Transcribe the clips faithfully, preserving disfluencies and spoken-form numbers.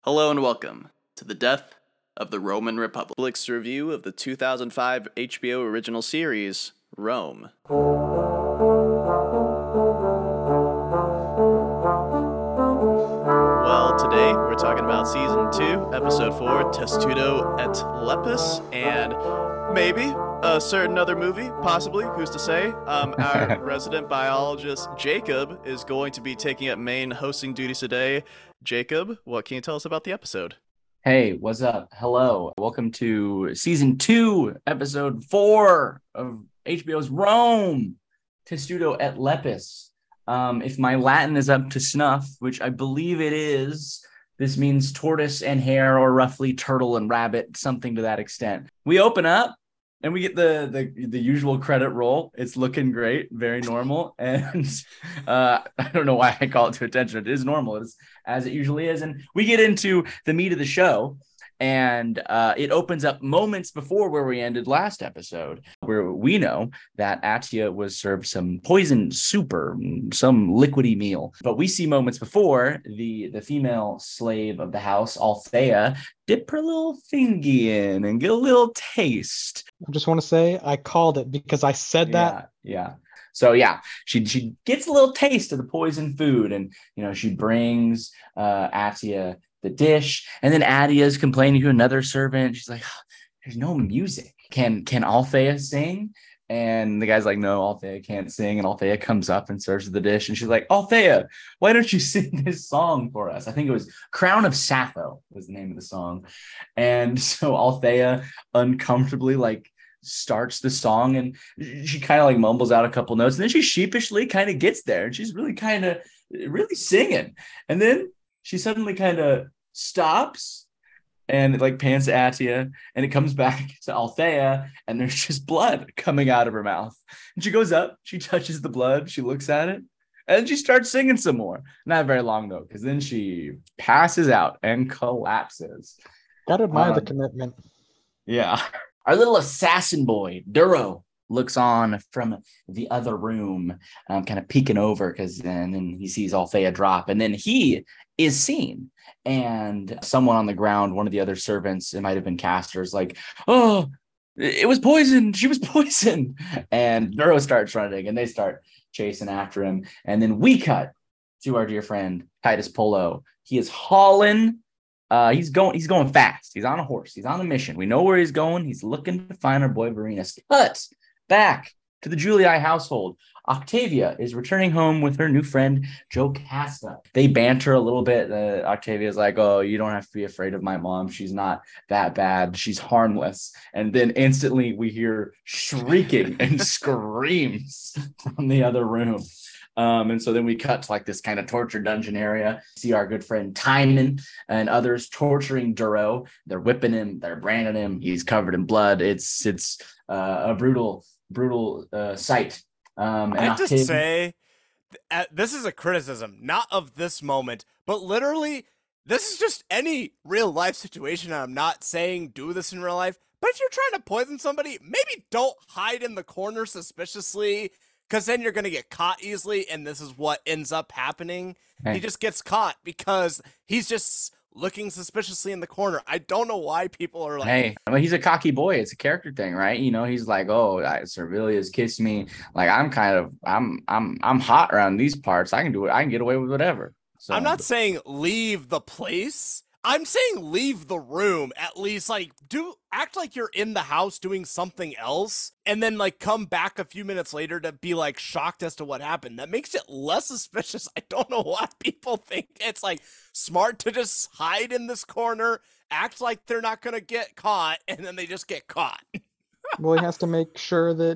Hello and welcome to the Death of the Roman Republic's review of the two thousand five H B O original series, Rome. Well, today we're talking about Season two, Episode four, Testudo et Lepus, and maybe a certain other movie, possibly, who's to say. Um, our resident biologist, Jacob, is going to be taking up main hosting duties today. Jacob, what can you tell us about the episode? Hey, what's up? Hello. Welcome to season two, episode four of H B O's Rome, Testudo et Lepus. Um, if my Latin is up to snuff, which I believe it is, this means tortoise and hare, or roughly turtle and rabbit, something to that extent. We open up and we get the the, the usual credit roll. It's looking great, very normal. And uh, I don't know why I call it to attention. It is normal. It's as it usually is. And we get into the meat of the show. And uh, it opens up moments before where we ended last episode, where we know that Atia was served some poison soup or some liquidy meal. But we see moments before the, the female slave of the house, Althea, dip her little fingy in and get a little taste. I just want to say I called it because I said that. Yeah, yeah. So yeah, she she gets a little taste of the poison food, and you know she brings uh, Atia the dish, and then Adia is complaining to another servant. She's like, oh, "There's no music. Can can Althea sing?" And the guy's like, "No, Althea can't sing." And Althea comes up and serves the dish, and she's like, "Althea, why don't you sing this song for us?" I think it was "Crown of Sappho" was the name of the song. And so Althea uncomfortably like starts the song, and she kind of like mumbles out a couple notes, and then she sheepishly kind of gets there, and she's really kind of really singing, and then she suddenly kind of stops and it like pans to Atia, and it comes back to Althea, and there's just blood coming out of her mouth, and she goes up, she touches the blood, she looks at it, and she starts singing some more. Not very long though, because then she passes out and collapses. Gotta admire um, the commitment. Yeah. Our little assassin boy, Duro, looks on from the other room, um, kind of peeking over, because and then he sees Althea drop, and then he is seen. And someone on the ground, one of the other servants, it might have been Castor's, like, "Oh, it was poison. She was poisoned." And Duro starts running, and they start chasing after him. And then we cut to our dear friend Titus Polo. He is hauling. Uh, he's going. He's going fast. He's on a horse. He's on a mission. We know where he's going. He's looking to find our boy Varenus. But back to the Julii household, Octavia is returning home with her new friend Jocasta. They banter a little bit. Uh, Octavia's like, "Oh, you don't have to be afraid of my mom. She's not that bad. She's harmless." And then instantly we hear shrieking and screams from the other room. Um, and so then we cut to like this kind of torture dungeon area. See our good friend Timon and others torturing Duro. They're whipping him. They're branding him. He's covered in blood. It's it's uh, a brutal, brutal uh, sight. Um, I have to say, th- this is a criticism, not of this moment, but literally, this is just any real life situation. I'm not saying do this in real life, but if you're trying to poison somebody, maybe don't hide in the corner suspiciously, because then you're going to get caught easily, and this is what ends up happening. Hey. He just gets caught because he's just looking suspiciously in the corner. I don't know why people are like... Hey, I mean, he's a cocky boy. It's a character thing, right? You know, he's like, "Oh, Servilia's kissed me. Like, I'm kind of... I'm I'm I'm hot around these parts. I can do it. I can get away with whatever." So, I'm not saying leave the place. I'm saying leave the room. At least, like, do act like you're in the house doing something else, and then like come back a few minutes later to be like shocked as to what happened. That makes it less suspicious. I don't know why people think it's like smart to just hide in this corner, act like they're not gonna get caught, and then they just get caught. Well, he has to make sure that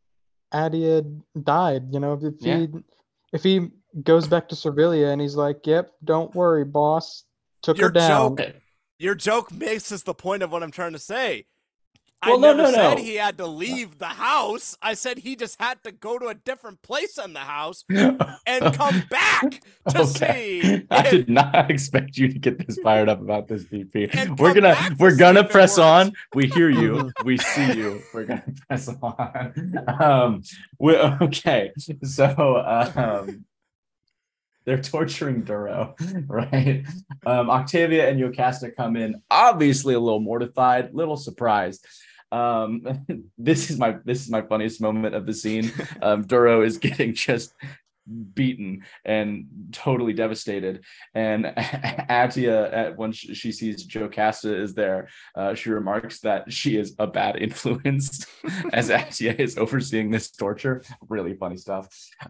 Adia died. You know, if Yeah. he if he goes back to Servilia and he's like, "Yep, don't worry, boss. Took Your her down." joke, your joke misses the point of what I'm trying to say. Well, I no, never no, said no. he had to leave the house. I said he just had to go to a different place in the house and come back to Okay. see. I if- did not expect you to get this fired up about this, V P. And We're come gonna back to we're see gonna if it press works. on. We hear you. We see you. We're gonna press on. Um, we okay. So um, they're torturing Duro, right? Um, Octavia and Yocasta come in, obviously a little mortified, little surprised. Um, this is my this is my funniest moment of the scene. Um, Duro is getting just beaten and totally devastated, and Atia, at when she sees Jocasta is there, uh, she remarks that she is a bad influence as Atia is overseeing this torture. Really funny stuff.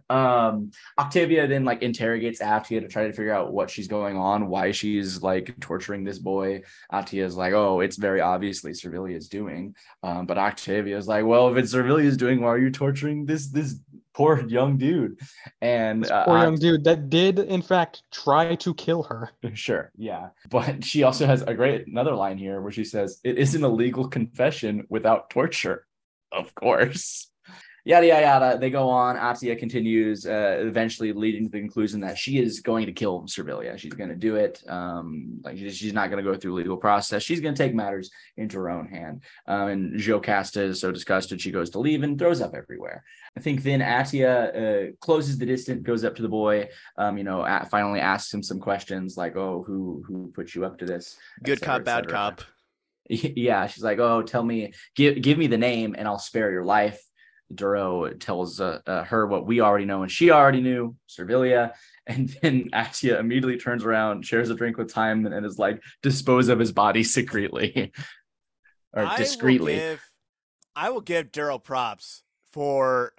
um Octavia then like interrogates Atia to try to figure out what she's going on, why she's like torturing this boy. Atia is like, oh, it's very obviously Servilia's doing, um but Octavia is like, well, if it's Servilia's doing, why are you torturing this this poor young dude? And This uh, poor Oct- young dude that did, in fact, try to kill her. Sure, yeah. But she also has a great another line here where she says, it isn't a legal confession without torture. Of course. Yada, yada, yada. They go on. Atia continues, uh, eventually leading to the conclusion that she is going to kill Servilia. She's going to do it. Um, like she's not going to go through legal process. She's going to take matters into her own hand. Um, and Jocasta is so disgusted, she goes to leave and throws up everywhere. I think then Atia uh, closes the distance, goes up to the boy, um, you know, at, finally asks him some questions like, oh, who who put you up to this? Good cetera, cop, bad cetera. cop. Yeah, she's like, oh, tell me, give give me the name and I'll spare your life. Duro tells uh, uh, her what we already know and she already knew, Servilia. And then Atia immediately turns around, shares a drink with Timon, and is like, dispose of his body secretly or I discreetly. Will give, I will give Duro props for,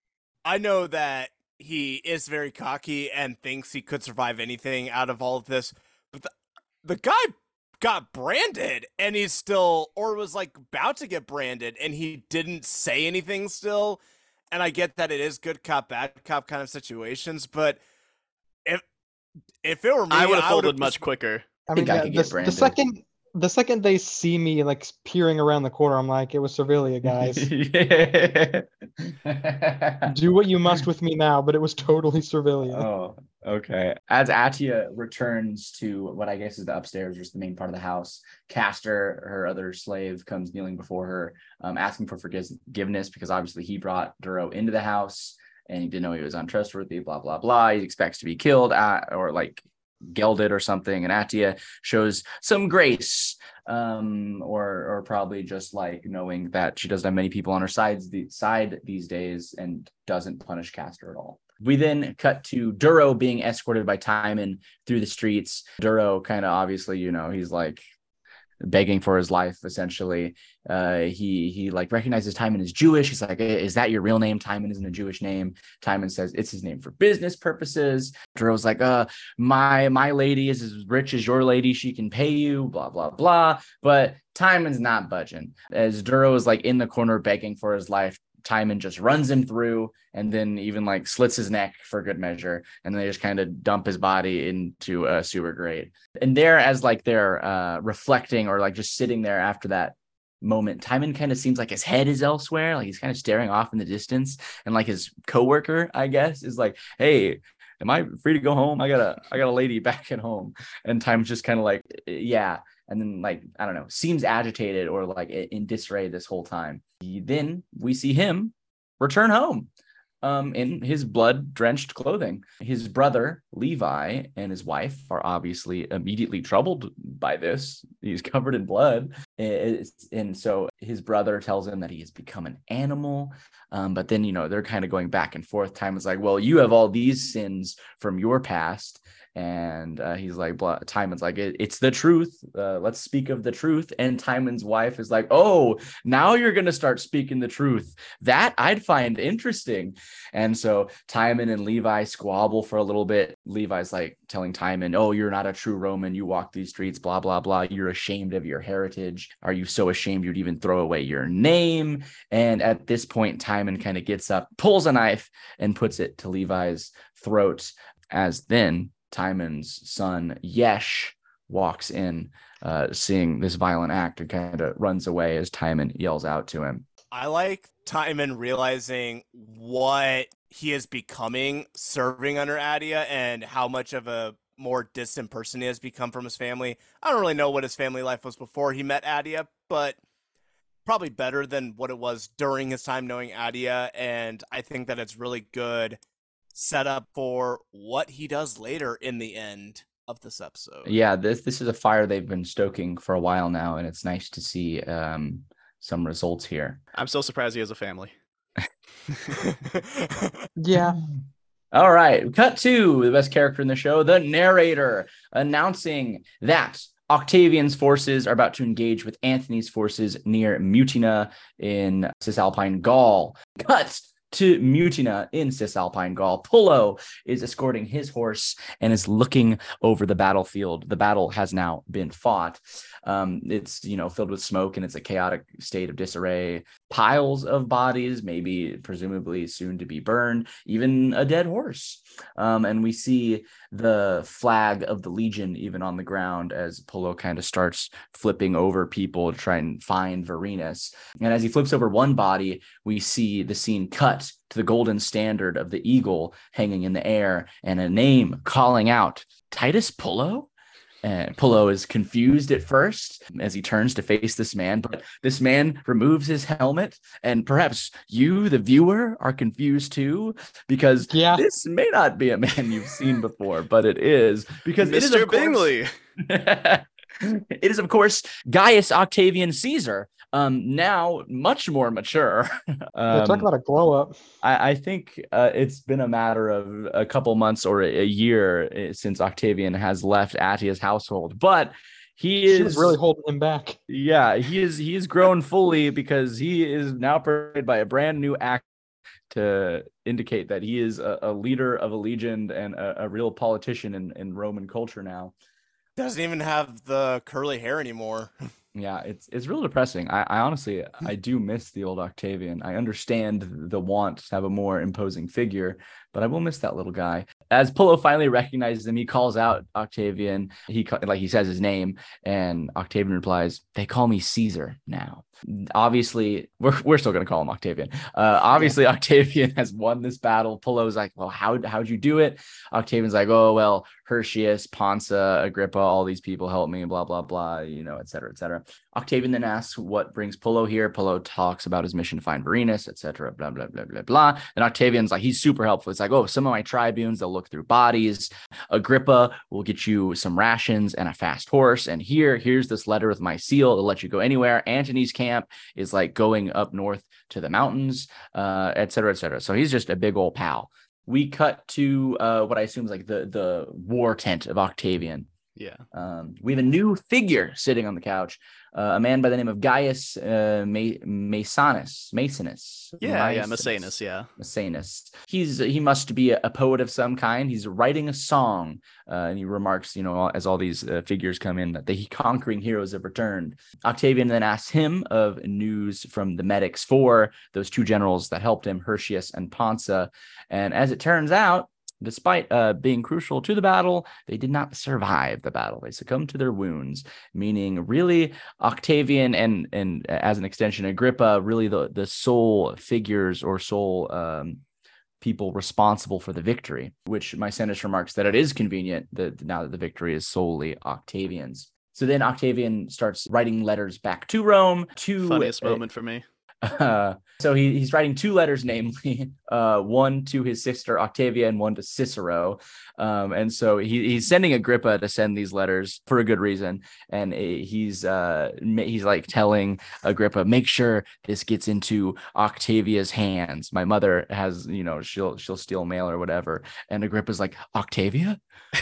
I know that he is very cocky and thinks he could survive anything out of all of this, but the, the guy got branded and he's still, or was like about to get branded and he didn't say anything still. And I get that it is good cop, bad cop kind of situations, but if if it were me, I would have I folded would've much just- quicker. I think mean, I the, could get the, branded. the second the second they see me like peering around the corner, I'm like, it was Servilia, guys. Yeah. Do what you must with me now, but it was totally Servilia. Oh, okay. As Atia returns to what I guess is the upstairs, just the main part of the house, Castor, her other slave, comes kneeling before her, um, asking for forgiveness because obviously he brought Duro into the house and he didn't know he was untrustworthy, blah, blah, blah. He expects to be killed at, or like gelded or something. And Atia shows some grace, um, or or probably just like knowing that she doesn't have many people on her sides the side these days and doesn't punish Castor at all. We then cut to Duro being escorted by Timon through the streets. Duro kind of obviously, you know, he's like begging for his life, essentially. Uh, he he like recognizes Timon as Jewish. He's like, is that your real name? Timon isn't a Jewish name. Timon says it's his name for business purposes. Duro's like, uh, my my lady is as rich as your lady. She can pay you, blah, blah, blah. But Timon's not budging. As Duro is like in the corner begging for his life, Timon just runs him through and then even like slits his neck for good measure. And then they just kind of dump his body into a sewer grate. And there, as like they're uh, reflecting or like just sitting there after that moment, Timon kind of seems like his head is elsewhere. Like he's kind of staring off in the distance. And like his coworker, I guess, is like, hey, am I free to go home? I got a, I got a lady back at home. And Timon's just kind of like, yeah. And then like, I don't know, seems agitated or like in disarray this whole time. Then we see him return home um, in his blood-drenched clothing. His brother, Levi, and his wife are obviously immediately troubled by this. He's covered in blood. It's, and so his brother tells him that he has become an animal. Um, but then, you know, they're kind of going back and forth. Timon's like, well, you have all these sins from your past. And uh, he's like, Timon's like, it, it's the truth. Uh, let's speak of the truth. And Timon's wife is like, oh, now you're going to start speaking the truth. That I'd find interesting. And so Timon and Levi squabble for a little bit. Levi's like telling Timon, oh, you're not a true Roman. You walk these streets, blah, blah, blah. You're ashamed of your heritage. Are you so ashamed you'd even throw away your name? And at this point, Timon kind of gets up, pulls a knife and puts it to Levi's throat, as then Timon's son, Yesh, walks in, uh, seeing this violent act and kind of runs away as Timon yells out to him. I like Timon realizing what he is becoming serving under Adia and how much of a more distant person he has become from his family. I don't really know what his family life was before he met Adia, but probably better than what it was during his time knowing Adia. And I think that it's really good set up for what he does later in the end of this episode. Yeah, this this is a fire they've been stoking for a while now, and it's nice to see um, some results here. I'm so surprised he has a family. Yeah. All right, cut to the best character in the show, the narrator, announcing that Octavian's forces are about to engage with Antony's forces near Mutina in Cisalpine Gaul. Cut to Mutina in Cisalpine Gaul. Pullo is escorting his horse and is looking over the battlefield. The battle has now been fought. Um, it's, you know, filled with smoke, and it's a chaotic state of disarray. Piles of bodies, maybe presumably soon to be burned, even a dead horse. Um, and we see the flag of the Legion even on the ground as Pullo kind of starts flipping over people to try and find Varenus. And as he flips over one body, we see the scene cut to the golden standard of the eagle hanging in the air and a name calling out, Titus Pullo? And Pullo is confused at first as he turns to face this man, but this man removes his helmet, and perhaps you, the viewer, are confused too, because Yeah. this may not be a man you've seen before, but it is, because it is, Mister of course, Bingley. it is, of course, Gaius Octavian Caesar, um, now much more mature. Yeah, talk Um, about a glow up. I, I think uh, it's been a matter of a couple months or a, a year uh, since Octavian has left Attia's household, but he She is was really holding him back. yeah, he is he is grown fully, because he is now portrayed by a brand new act to indicate that he is a, a leader of a legion and a, a real politician in, in Roman culture now. Doesn't even have the curly hair anymore. Yeah, it's it's real depressing. I, I honestly I do miss the old Octavian. I understand the want to have a more imposing figure, but I will miss that little guy. As Pullo finally recognizes him, he calls out Octavian. He ca- like he says his name, and Octavian replies, "They call me Caesar now." Obviously, we're we're still gonna call him Octavian. Uh, obviously, yeah. Octavian has won this battle. Pullo's like, "Well, how how'd you do it?" Octavian's like, "Oh well, Hirtius, Pansa, Agrippa, all these people helped me, blah blah blah, you know, et cetera, et cetera." Octavian then asks what brings Pullo here. Pullo talks about his mission to find Varenus, et cetera, blah blah blah blah blah. And Octavian's like, he's super helpful. It's like, "Oh, some of my tribunes, they'll look through bodies. Agrippa will get you some rations and a fast horse. And here, here's this letter with my seal to let you go anywhere. Antony's camp is like going up north to the mountains, uh, et cetera, et cetera." So he's just a big old pal. We cut to uh, what I assume is like the, the war tent of Octavian. Yeah. Um, we have a new figure sitting on the couch, uh, a man by the name of Gaius uh, Ma- Maecenas. Maecenas. Yeah, yeah, Maecenas, yeah. Maecenas. He's he must be a, a poet of some kind. He's writing a song, uh, and he remarks, you know, as all these uh, figures come in, that the conquering heroes have returned. Octavian then asks him of news from the medics for those two generals that helped him, Hirtius and Pansa. And as it turns out, despite uh, being crucial to the battle, they did not survive the battle. They succumbed to their wounds, meaning really Octavian and, and as an extension, Agrippa, really the, the sole figures or sole um, people responsible for the victory, which Maecenas remarks that it is convenient that now that the victory is solely Octavian's. So then Octavian starts writing letters back to Rome. To Funniest uh, moment for me. Uh, so he, he's writing two letters, namely uh, one to his sister Octavia and one to Cicero. Um, and so he, he's sending Agrippa to send these letters for a good reason. And he's uh, he's like telling Agrippa, make sure this gets into Octavia's hands. My mother has, you know, she'll she'll steal mail or whatever. And Agrippa's like, Octavia?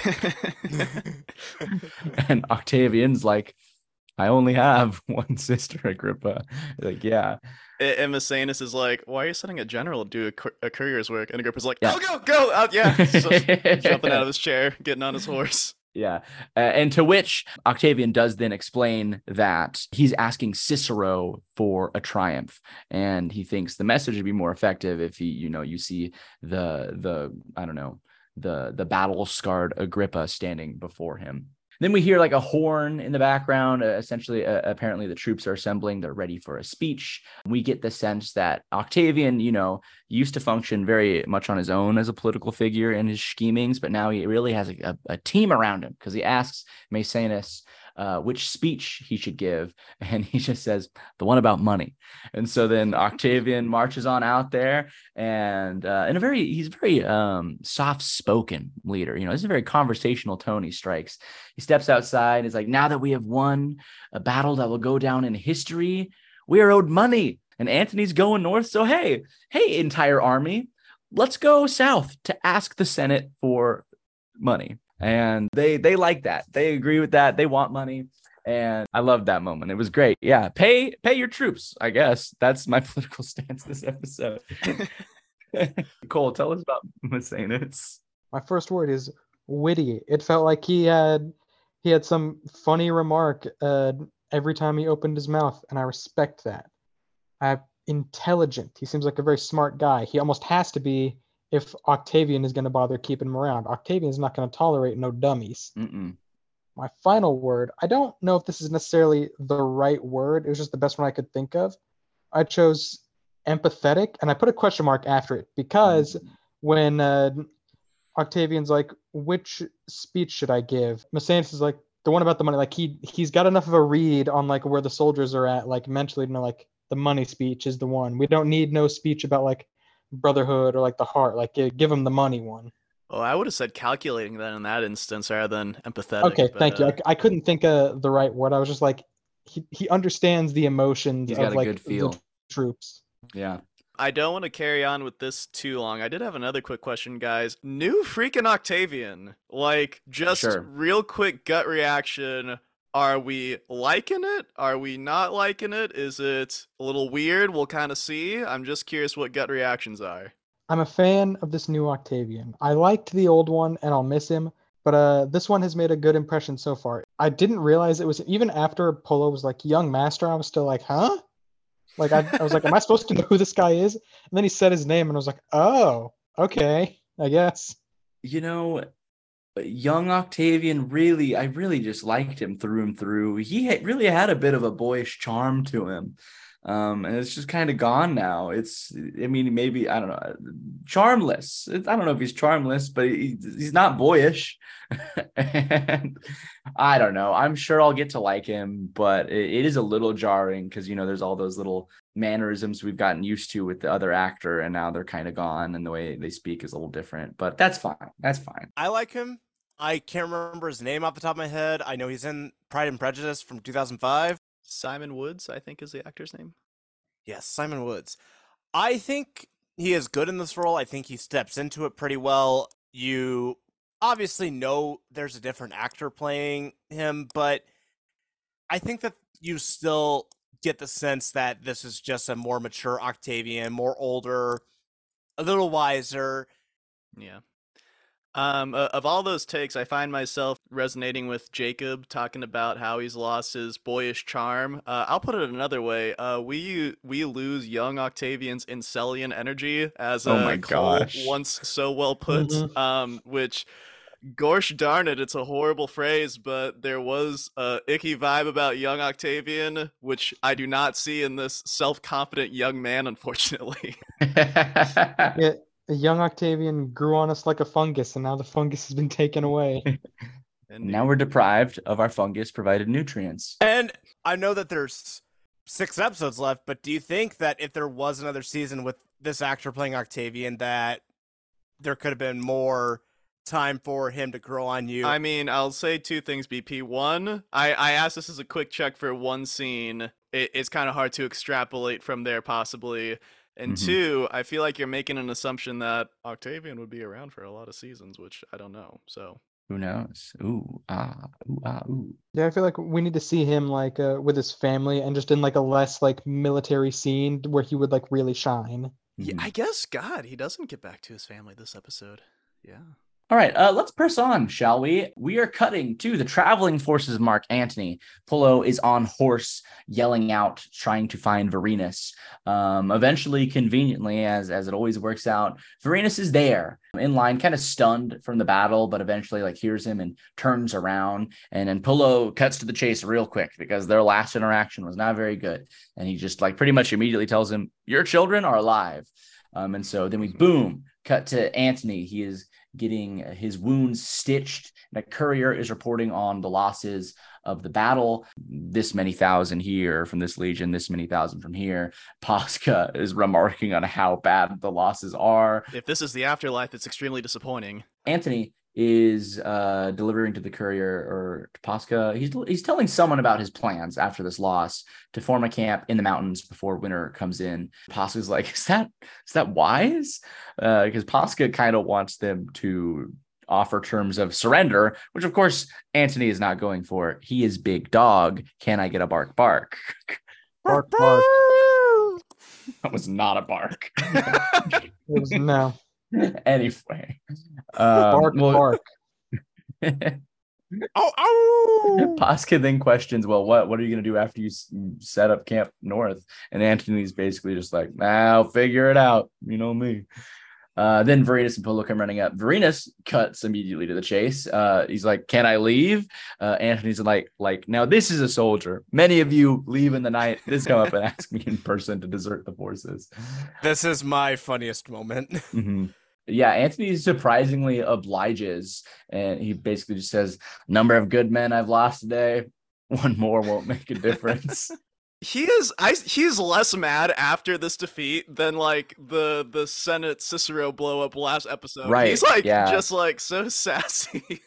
And Octavian's like, I only have one sister, Agrippa. Like, yeah. And Maecenas is like, why are you sending a general to do a, cur- a courier's work? And Agrippa's like, Yeah. go, go, go. Out, yeah. So, jumping out of his chair, getting on his horse. Yeah. Uh, and to which Octavian does then explain that he's asking Cicero for a triumph. And he thinks the message would be more effective if he, you know, you see the, the, I don't know, the, the battle scarred Agrippa standing before him. Then we hear like a horn in the background. Uh, essentially, uh, apparently the troops are assembling. They're ready for a speech. We get the sense that Octavian, you know, used to function very much on his own as a political figure in his schemings, but now he really has a, a, a team around him because he asks Maecenas uh, which speech he should give. And he just says, the one about money. And so then Octavian marches on out there, and uh, in a very, he's very um, soft-spoken leader. You know, this is a very conversational tone he strikes. He steps outside. He's like, now that we have won a battle that will go down in history, we are owed money. And Antony's going north. So, hey, hey, entire army, let's go south to ask the Senate for money. And they they like that. They agree with that. They want money. And I loved that moment. It was great. Yeah. Pay pay your troops, I guess. That's my political stance this episode. Cole, tell us about Maecenas. My first word is witty. It felt like he had he had some funny remark uh, every time he opened his mouth, and I respect that. Uh, intelligent. He seems like a very smart guy. He almost has to be if Octavian is going to bother keeping him around. Octavian is not going to tolerate no dummies. Mm-mm. My final word, I don't know if this is necessarily the right word. It was just the best one I could think of. I chose empathetic, and I put a question mark after it because when uh, Octavian's like, which speech should I give? Maecenas is like, the one about the money. Like he, he's got enough of a read on like where the soldiers are at, like mentally, you know, like the money speech is the one. We don't need no speech about like brotherhood or like the heart. Like give him the money one. Oh, I would have said calculating then in that instance rather than empathetic. Okay, but, thank uh, you. I, I couldn't think of the right word. I was just like, he, he understands the emotions He's of got a like good feel. the troops. Yeah. I don't want to carry on with this too long. I did have another quick question, guys. New freaking Octavian. Like, just Sure. real quick gut reaction. Are we liking it? Are we not liking it? Is it a little weird? We'll kind of see. I'm just curious what gut reactions are. I'm a fan of this new Octavian. I liked the old one and I'll miss him, but uh, this one has made a good impression so far. I didn't realize it was, even after Polo was like, young master, I was still like, huh? Like, I, I was like, am I supposed to know who this guy is? And then he said his name and I was like, oh, okay, I guess. You know, young Octavian, really, I really just liked him through and through. He had, really had a bit of a boyish charm to him. Um, and it's just kind of gone now. It's, I mean, maybe, I don't know, charmless. It's, I don't know if he's charmless, but he, he's not boyish. And I don't know. I'm sure I'll get to like him, but it, it is a little jarring because, you know, there's all those little mannerisms we've gotten used to with the other actor, and now they're kind of gone, and the way they speak is a little different. But that's fine. That's fine. I like him. I can't remember his name off the top of my head. I know he's in Pride and Prejudice from two thousand five. Simon Woods, I think, is the actor's name. Yes, Simon Woods. I think he is good in this role. I think he steps into it pretty well. You obviously know there's a different actor playing him, but I think that you still get the sense that this is just a more mature Octavian, more older, a little wiser. Yeah. Um, uh, of all those takes, I find myself resonating with Jacob talking about how he's lost his boyish charm. Uh, I'll put it another way. Uh, we we lose young Octavian's Incelian energy, as uh, Oh my Cole gosh. once so well put. Mhm. Um, which, gosh darn it, it's a horrible phrase, but there was a icky vibe about young Octavian, which I do not see in this self-confident young man, unfortunately. Yeah, a young Octavian grew on us like a fungus, and now the fungus has been taken away. And Now we're deprived of our fungus provided nutrients. And I know that there's six episodes left, but do you think that if there was another season with this actor playing Octavian, that there could have been more time for him to grow on you? I mean, I'll say two things, B P. One, I, I asked this as a quick check for one scene. It, it's kind of hard to extrapolate from there, possibly. And Mhm. two, I feel like you're making an assumption that Octavian would be around for a lot of seasons, which I don't know. So Who knows? Ooh, ah, ooh, ah, ooh. Yeah, I feel like we need to see him like uh, with his family and just in like a less like military scene where he would like really shine. yeah, Mhm. I guess God, he doesn't get back to his family this episode. Yeah. All right, uh, let's press on, shall we? We are cutting to the traveling forces of Mark Antony. Pullo is on horse, yelling out, trying to find Varenus. Um, eventually, conveniently, as, as it always works out, Varenus is there, in line, kind of stunned from the battle, but eventually like hears him and turns around. And then Pullo cuts to the chase real quick because their last interaction was not very good. And he just like pretty much immediately tells him, your children are alive. Um, and so then we boom, cut to Antony. He is getting his wounds stitched, and a courier is reporting on the losses of the battle. This many thousand here from this legion, this many thousand from here. Posca is remarking on how bad the losses are. If this is the afterlife, it's extremely disappointing. Antony is uh, delivering to the courier or to Posca. He's he's telling someone about his plans after this loss to form a camp in the mountains before winter comes in. Posca's like, is that is that wise? Uh, because Posca kind of wants them to offer terms of surrender, which of course Antony is not going for. He is big dog. Can I get a bark bark? Bark, bark. That was not a bark. It was, no. Anyway, um, Bark, well, bark. Oh, oh. Posca then questions, well, what what are you going to do after you s- set up Camp North? And Antony's basically just like, nah, I'll figure it out. You know me. Uh, then Varenus and Polo come running up. Varenus cuts immediately to the chase. Uh, he's like, can I leave? Uh, Antony's like, like, now this is a soldier. Many of you leave in the night. This come up and ask me in person to desert the forces. This is my funniest moment. Mm-hmm. Yeah, Antony surprisingly obliges, and he basically just says, number of good men I've lost today, one more won't make a difference. He is I he's less mad after this defeat than like the the Senate Cicero blow up last episode. Right, He's like yeah. just like so sassy.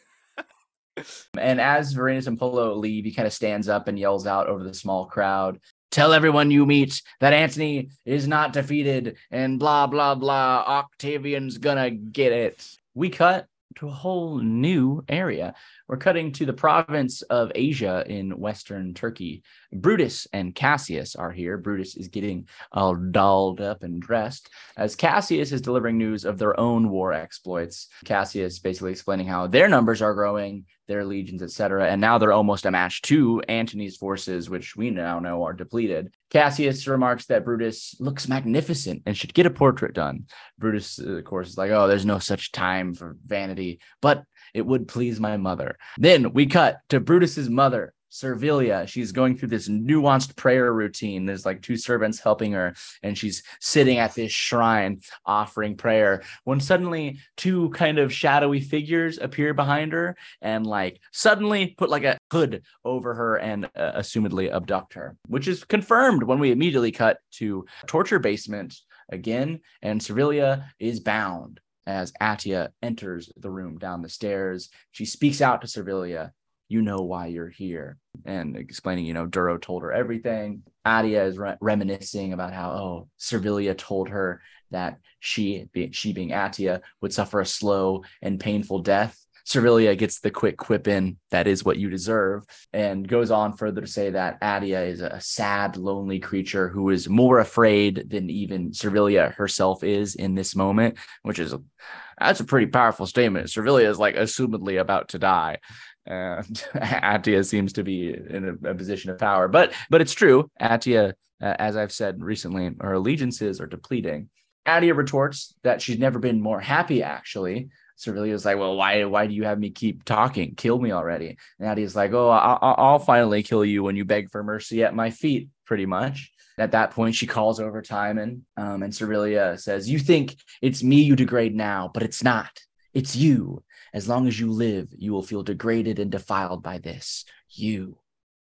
And as Varenus and Polo leave, he kind of stands up and yells out over the small crowd, tell everyone you meet that Antony is not defeated and blah, blah, blah. Octavian's gonna get it. We cut to a whole new area. We're cutting to the province of Asia in Western Turkey. Brutus and Cassius are here. Brutus is getting all dolled up and dressed as Cassius is delivering news of their own war exploits. Cassius basically explaining how their numbers are growing, their legions, et cetera. And now they're almost a match to Antony's forces, which we now know are depleted. Cassius remarks that Brutus looks magnificent and should get a portrait done. Brutus, of course, is like, oh, there's no such time for vanity, but it would please my mother. Then we cut to Brutus's mother, Servilia. She's going through this nuanced prayer routine. There's like two servants helping her, and she's sitting at this shrine offering prayer when suddenly two kind of shadowy figures appear behind her and like suddenly put like a hood over her and uh, assumedly abduct her, which is confirmed when we immediately cut to torture basement again, and Servilia is bound. As Attia enters the room down the stairs, she speaks out to Servilia, you know why you're here, and explaining, you know, Duro told her everything. Attia is re- reminiscing about how, oh, Servilia told her that she, be- she being Attia, would suffer a slow and painful death. Servilia gets the quick quip in, that is what you deserve, and goes on further to say that Attia is a sad, lonely creature who is more afraid than even Servilia herself is in this moment, which is, a, that's a pretty powerful statement. Servilia is like assumedly about to die. And Attia seems to be in a, a position of power, but but it's true. Attia, uh, as I've said recently, her allegiances are depleting. Attia retorts that she's never been more happy, actually. Servilia's like, well, why why do you have me keep talking? Kill me already. And Attia's like, oh, I'll, I'll finally kill you when you beg for mercy at my feet, pretty much. At that point, she calls over Timon, um, and Servilia says, you think it's me you degrade now, but it's not. It's you. As long as you live, you will feel degraded and defiled by this. You.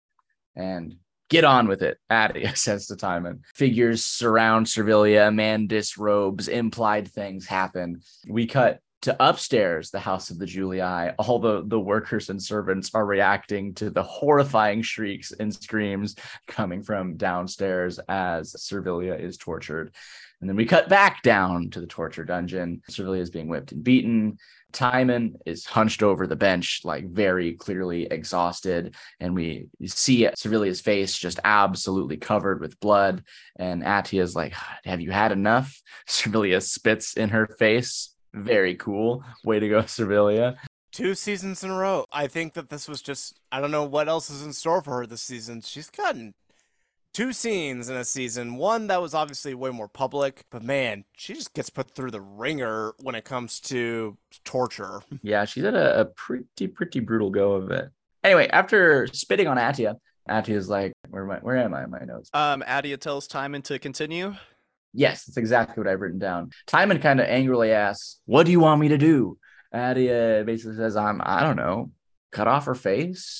And get on with it, Attia says to Timon. Figures surround Servilia, a man disrobes, implied things happen. We cut to upstairs, the house of the Julii. All the, the workers and servants are reacting to the horrifying shrieks and screams coming from downstairs as Servilia is tortured. And then we cut back down to the torture dungeon. Servilia is being whipped and beaten. Timon is hunched over the bench, like very clearly exhausted. And we see Servilia's face just absolutely covered with blood. And Attia's like, have you had enough? Servilia spits in her face. Very cool. Way to go, Servilia. Two seasons in a row. I think that this was just, I don't know what else is in store for her this season. She's gotten two scenes in a season. One that was obviously way more public, but man, she just gets put through the ringer when it comes to torture. Yeah, she's had a, a pretty, pretty brutal go of it. Anyway, after spitting on Attia, Attia's like, where am I, where am I in my notes? Um, Attia tells Timon to continue. Yes, that's exactly what I've written down. Timon kind of angrily asks, what do you want me to do? Attia basically says, I'm, I don't know, cut off her face.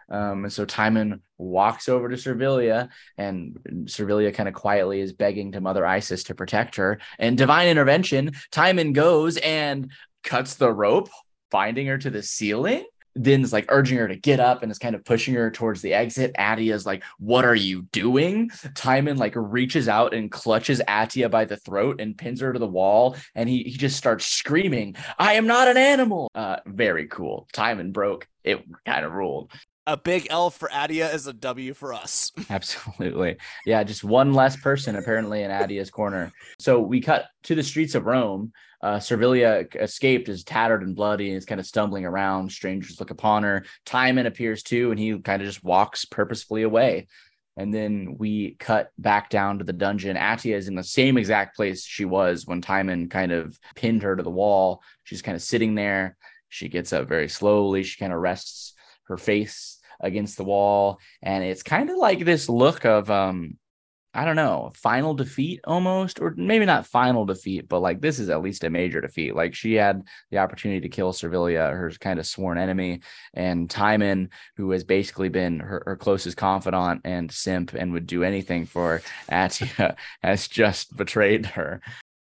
Um, and so Timon walks over to Servilia, and Servilia kind of quietly is begging to Mother Isis to protect her. And divine intervention, Timon goes and cuts the rope, binding her to the ceiling. Din's like urging her to get up and is kind of pushing her towards the exit. Atia's like, what are you doing? Timon like reaches out and clutches Atia by the throat and pins her to the wall. And he, he just starts screaming, I am not an animal. Uh, very cool. Timon broke. It kind of ruled. A big L for Atia is a W for us. Absolutely. Yeah, just one less person apparently in Atia's corner. So we cut to the streets of Rome. Uh, Servilia escaped, is tattered and bloody, and is kind of stumbling around. Strangers look upon her. Timon appears too, and he kind of just walks purposefully away. And then we cut back down to the dungeon. Atia is in the same exact place she was when Timon kind of pinned her to the wall. She's kind of sitting there. She gets up very slowly. She kind of rests her face against the wall. And it's kind of like this look of, um, I don't know, final defeat almost, or maybe not final defeat, but like this is at least a major defeat. Like she had the opportunity to kill Servilia, her kind of sworn enemy, and Timon, who has basically been her, her closest confidant and simp and would do anything for Atia, has just betrayed her.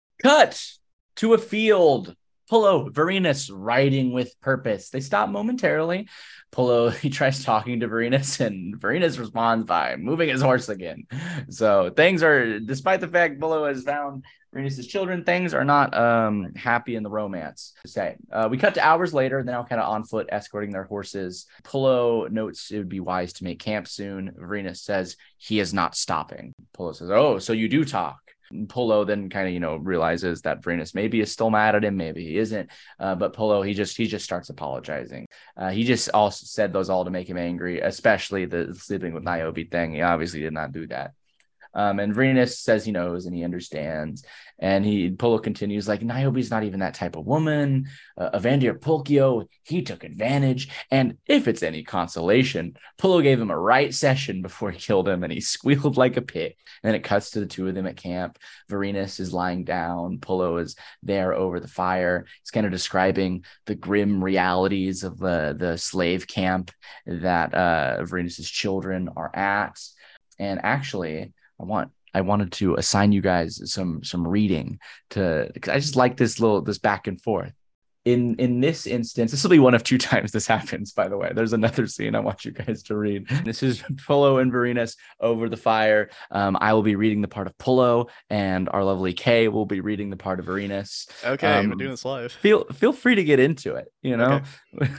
Cut to a field. Pullo, Varinus riding with purpose. They stop momentarily. Pullo, he tries talking to Varinus, and Varinus responds by moving his horse again. So things are, despite the fact Pullo has found Varinus' children, things are not um, happy in the romance. To say, uh, we cut to hours later. They're now kind of on foot, escorting their horses. Pullo notes it would be wise to make camp soon. Varinus says he is not stopping. Pullo says, "Oh, so you do talk." Pullo then kind of, you know, realizes that Varinus maybe is still mad at him, maybe he isn't. Uh, but Pullo, he just he just starts apologizing. Uh, he just also said those all to make him angry, especially the sleeping with Niobe thing. He obviously did not do that. Um, and Varinus says he knows and he understands. And he Pullo continues like, Niobe's not even that type of woman. Uh, Evander Pulchio, he took advantage. And if it's any consolation, Pullo gave him a right session before he killed him, and he squealed like a pig. And then it cuts to the two of them at camp. Varinus is lying down. Pullo is there over the fire. He's kind of describing the grim realities of the, the slave camp that uh, Varinus' children are at. And actually, I want I wanted to assign you guys some some reading to, because I just like this little this back and forth. In in this instance, this will be one of two times this happens, by the way. There's another scene I want you guys to read. This is Pullo and Varinus over the fire. Um, I will be reading the part of Pullo, and our lovely Kay will be reading the part of Varinus. Okay, um, we're doing this live. Feel feel free to get into it, you know? Okay.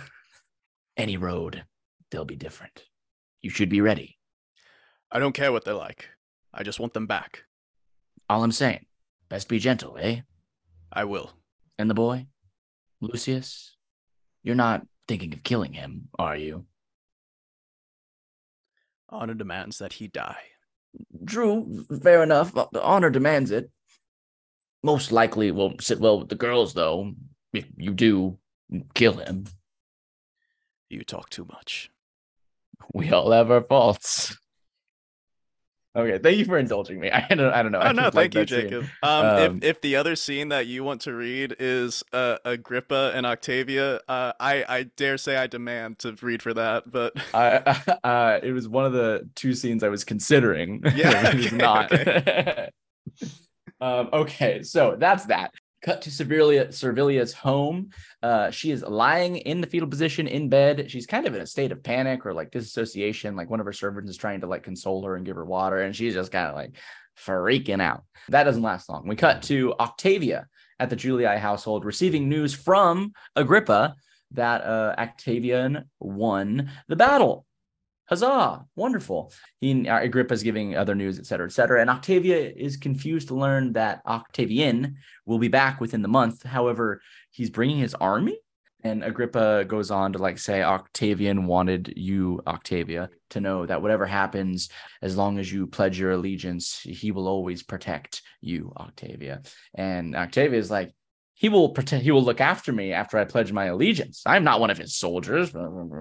Any road, they'll be different. You should be ready. I don't care what they're like. I just want them back. All I'm saying, best be gentle, eh? I will. And the boy? Lucius? You're not thinking of killing him, are you? Honor demands that he die. True, fair enough. Honor demands it. Most likely won't sit well with the girls, though, if you do kill him. You talk too much. We all have our faults. Okay, thank you for indulging me. I don't, I don't know. Oh, I no, just thank like you, that scene. Jacob. Um, Um, if, if the other scene that you want to read is uh, Agrippa and Octavia, uh, I, I dare say I demand to read for that, but... I, uh, it was one of the two scenes I was considering. Yeah, It was okay, not. okay. um, okay, so that's that. Cut to Servilia, Servilia's home. Uh, she is lying in the fetal position in bed. She's kind of in a state of panic or like disassociation. Like one of her servants is trying to like console her and give her water, and she's just kind of like freaking out. That doesn't last long. We cut to Octavia at the Julii household, receiving news from Agrippa that uh, Octavian won the battle. Huzzah! Wonderful. He, uh, Agrippa's giving other news, et cetera, et cetera. And Octavia is confused to learn that Octavian will be back within the month. However, he's bringing his army. And Agrippa goes on to like say, Octavian wanted you, Octavia, to know that whatever happens, as long as you pledge your allegiance, he will always protect you, Octavia. And Octavia is like, he will pretend he will look after me after I pledge my allegiance. I'm not one of his soldiers.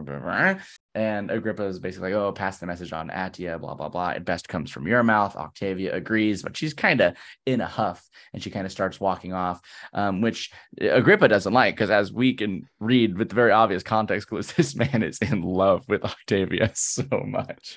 And Agrippa is basically like, oh, pass the message on to Attia, blah, blah, blah. It best comes from your mouth. Octavia agrees, but she's kind of in a huff and she kind of starts walking off, um, which Agrippa doesn't like because as we can read with the very obvious context clues, this man is in love with Octavia so much.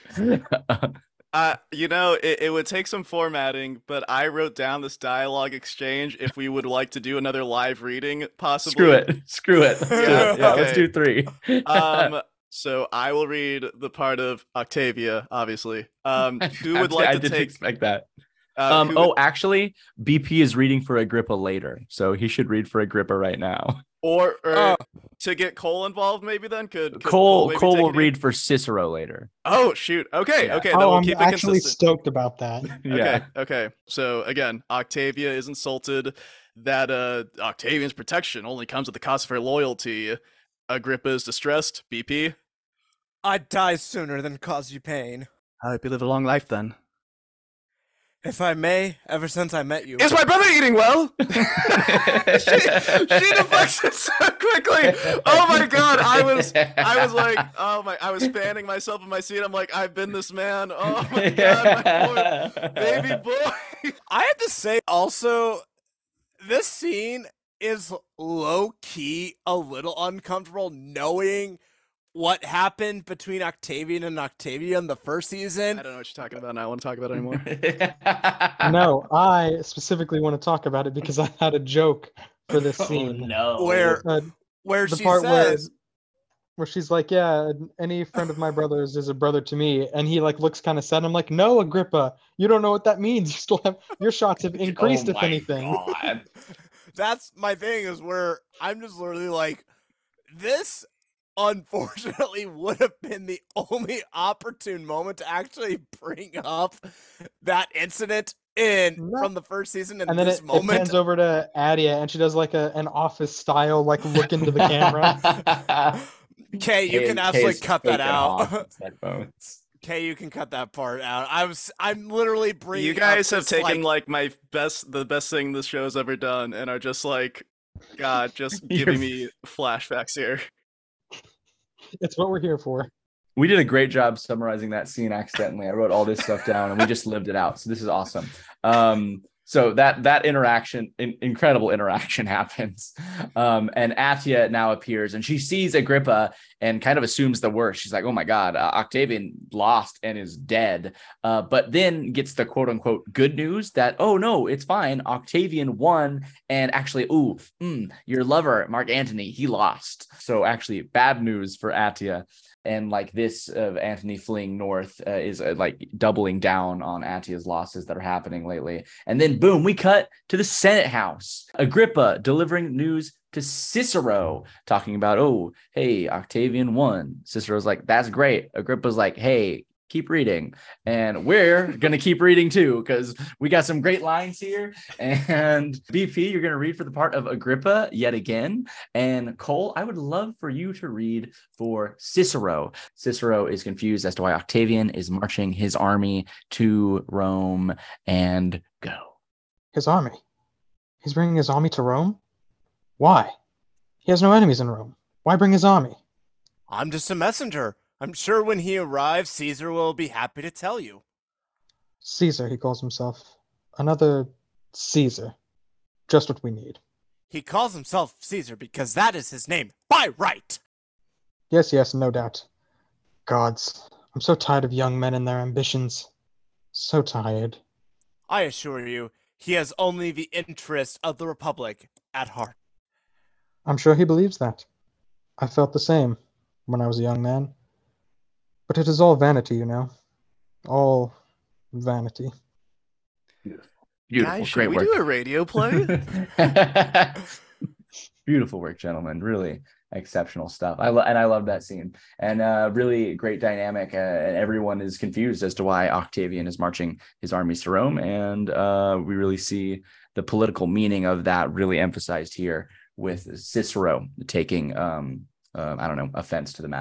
Uh, you know, it, it would take some formatting, but I wrote down this dialogue exchange if we would like to do another live reading, possibly. Screw it. Screw it. Let's Yeah, do it. Yeah, okay. let's do three. Um, so I will read the part of Octavia, obviously. Um, who would like I to didn't take? expect that. Uh, Um, who oh, would- actually, B P is reading for Agrippa later, so he should read for Agrippa right now. or, or Oh. to get Cole involved, maybe then could, could Cole maybe Cole take will it in? read for Cicero later. Oh shoot! Okay, Yeah. okay. Then Oh, we'll I'm keep it actually consistent. stoked about that. Yeah. Okay, okay. So again, Octavia is insulted that uh Octavian's protection only comes at the cost of her loyalty. Agrippa is distressed. B P. I'd die sooner than cause you pain. I hope you live a long life then. If I may, ever since I met you. Is my brother eating well? she, she deflects it so quickly. Oh my god, I was I was like, oh my, I was fanning myself in my seat. I'm like, I've been this man. Oh my god, my poor baby boy. I have to say also, this scene is low key a little uncomfortable knowing what happened between Octavian and Octavia in the first season. I don't know what you're talking about. And I don't want to talk about it anymore. No, I specifically want to talk about it because I had a joke for this Oh, scene. no. Where Uh, where the she part where says, where she's like, "Yeah, any friend of my brother's is a brother to me," and he like looks kind of sad. I'm like, "No, Agrippa, you don't know what that means. You still have your shots have increased, Oh if my anything." God. that's my thing, is where I'm just literally like, this unfortunately would have been the only opportune moment to actually bring up that incident in No. from the first season in And then this it, it moment. pans over to Adia, and she does like a an office style like look into the camera. Okay, you can Kay- absolutely Kay's cut that taken off out. his headphones. Okay, you can cut that part out. I was, I'm literally bringing. You guys up have this, taken like, like my best, the best thing this show's ever done, and are just like, God, just You're- giving me flashbacks here. It's what we're here for. We did a great job summarizing that scene accidentally. I wrote all this stuff down and we just lived it out. So this is awesome. Um, so that that interaction, in, incredible interaction happens. Um, and Attia now appears and she sees Agrippa and kind of assumes the worst. She's like, oh my God, uh, Octavian lost and is dead. Uh, but then gets the quote unquote good news that, oh no, it's fine. Octavian won. And actually, ooh, mm, your lover, Mark Antony, he lost. So actually bad news for Attia. And like this of Antony fleeing north uh, is uh, like doubling down on Attia's losses that are happening lately. And then boom, we cut to the Senate House. Agrippa delivering news to Cicero, talking about, oh, hey, Octavian won. Cicero's like, that's great. Agrippa's like, hey, keep reading. And we're going to keep reading too, because we got some great lines here. And B P, you're going to read for the part of Agrippa yet again. And Cole, I would love for you to read for Cicero. Cicero is confused as to why Octavian is marching his army to Rome, and go. His army. He's bringing his army to Rome? Why? He has no enemies in Rome. Why bring his army? I'm just a messenger. I'm sure when he arrives, Caesar will be happy to tell you. Caesar, he calls himself. Another Caesar. Just what we need. He calls himself Caesar because that is his name by right. Yes, yes, no doubt. Gods, I'm so tired of young men and their ambitions. So tired. I assure you, he has only the interest of the Republic at heart. I'm sure he believes that. I felt the same when I was a young man. But it is all vanity, you know. All vanity. Beautiful, Guys, should great we work. do a radio play? Beautiful work, gentlemen. Really exceptional stuff. I lo- and I love that scene. And uh, really great dynamic. Uh, and everyone is confused as to why Octavian is marching his armies to Rome. And uh, we really see the political meaning of that really emphasized here with Cicero taking, um, uh, I don't know, offense to the matter.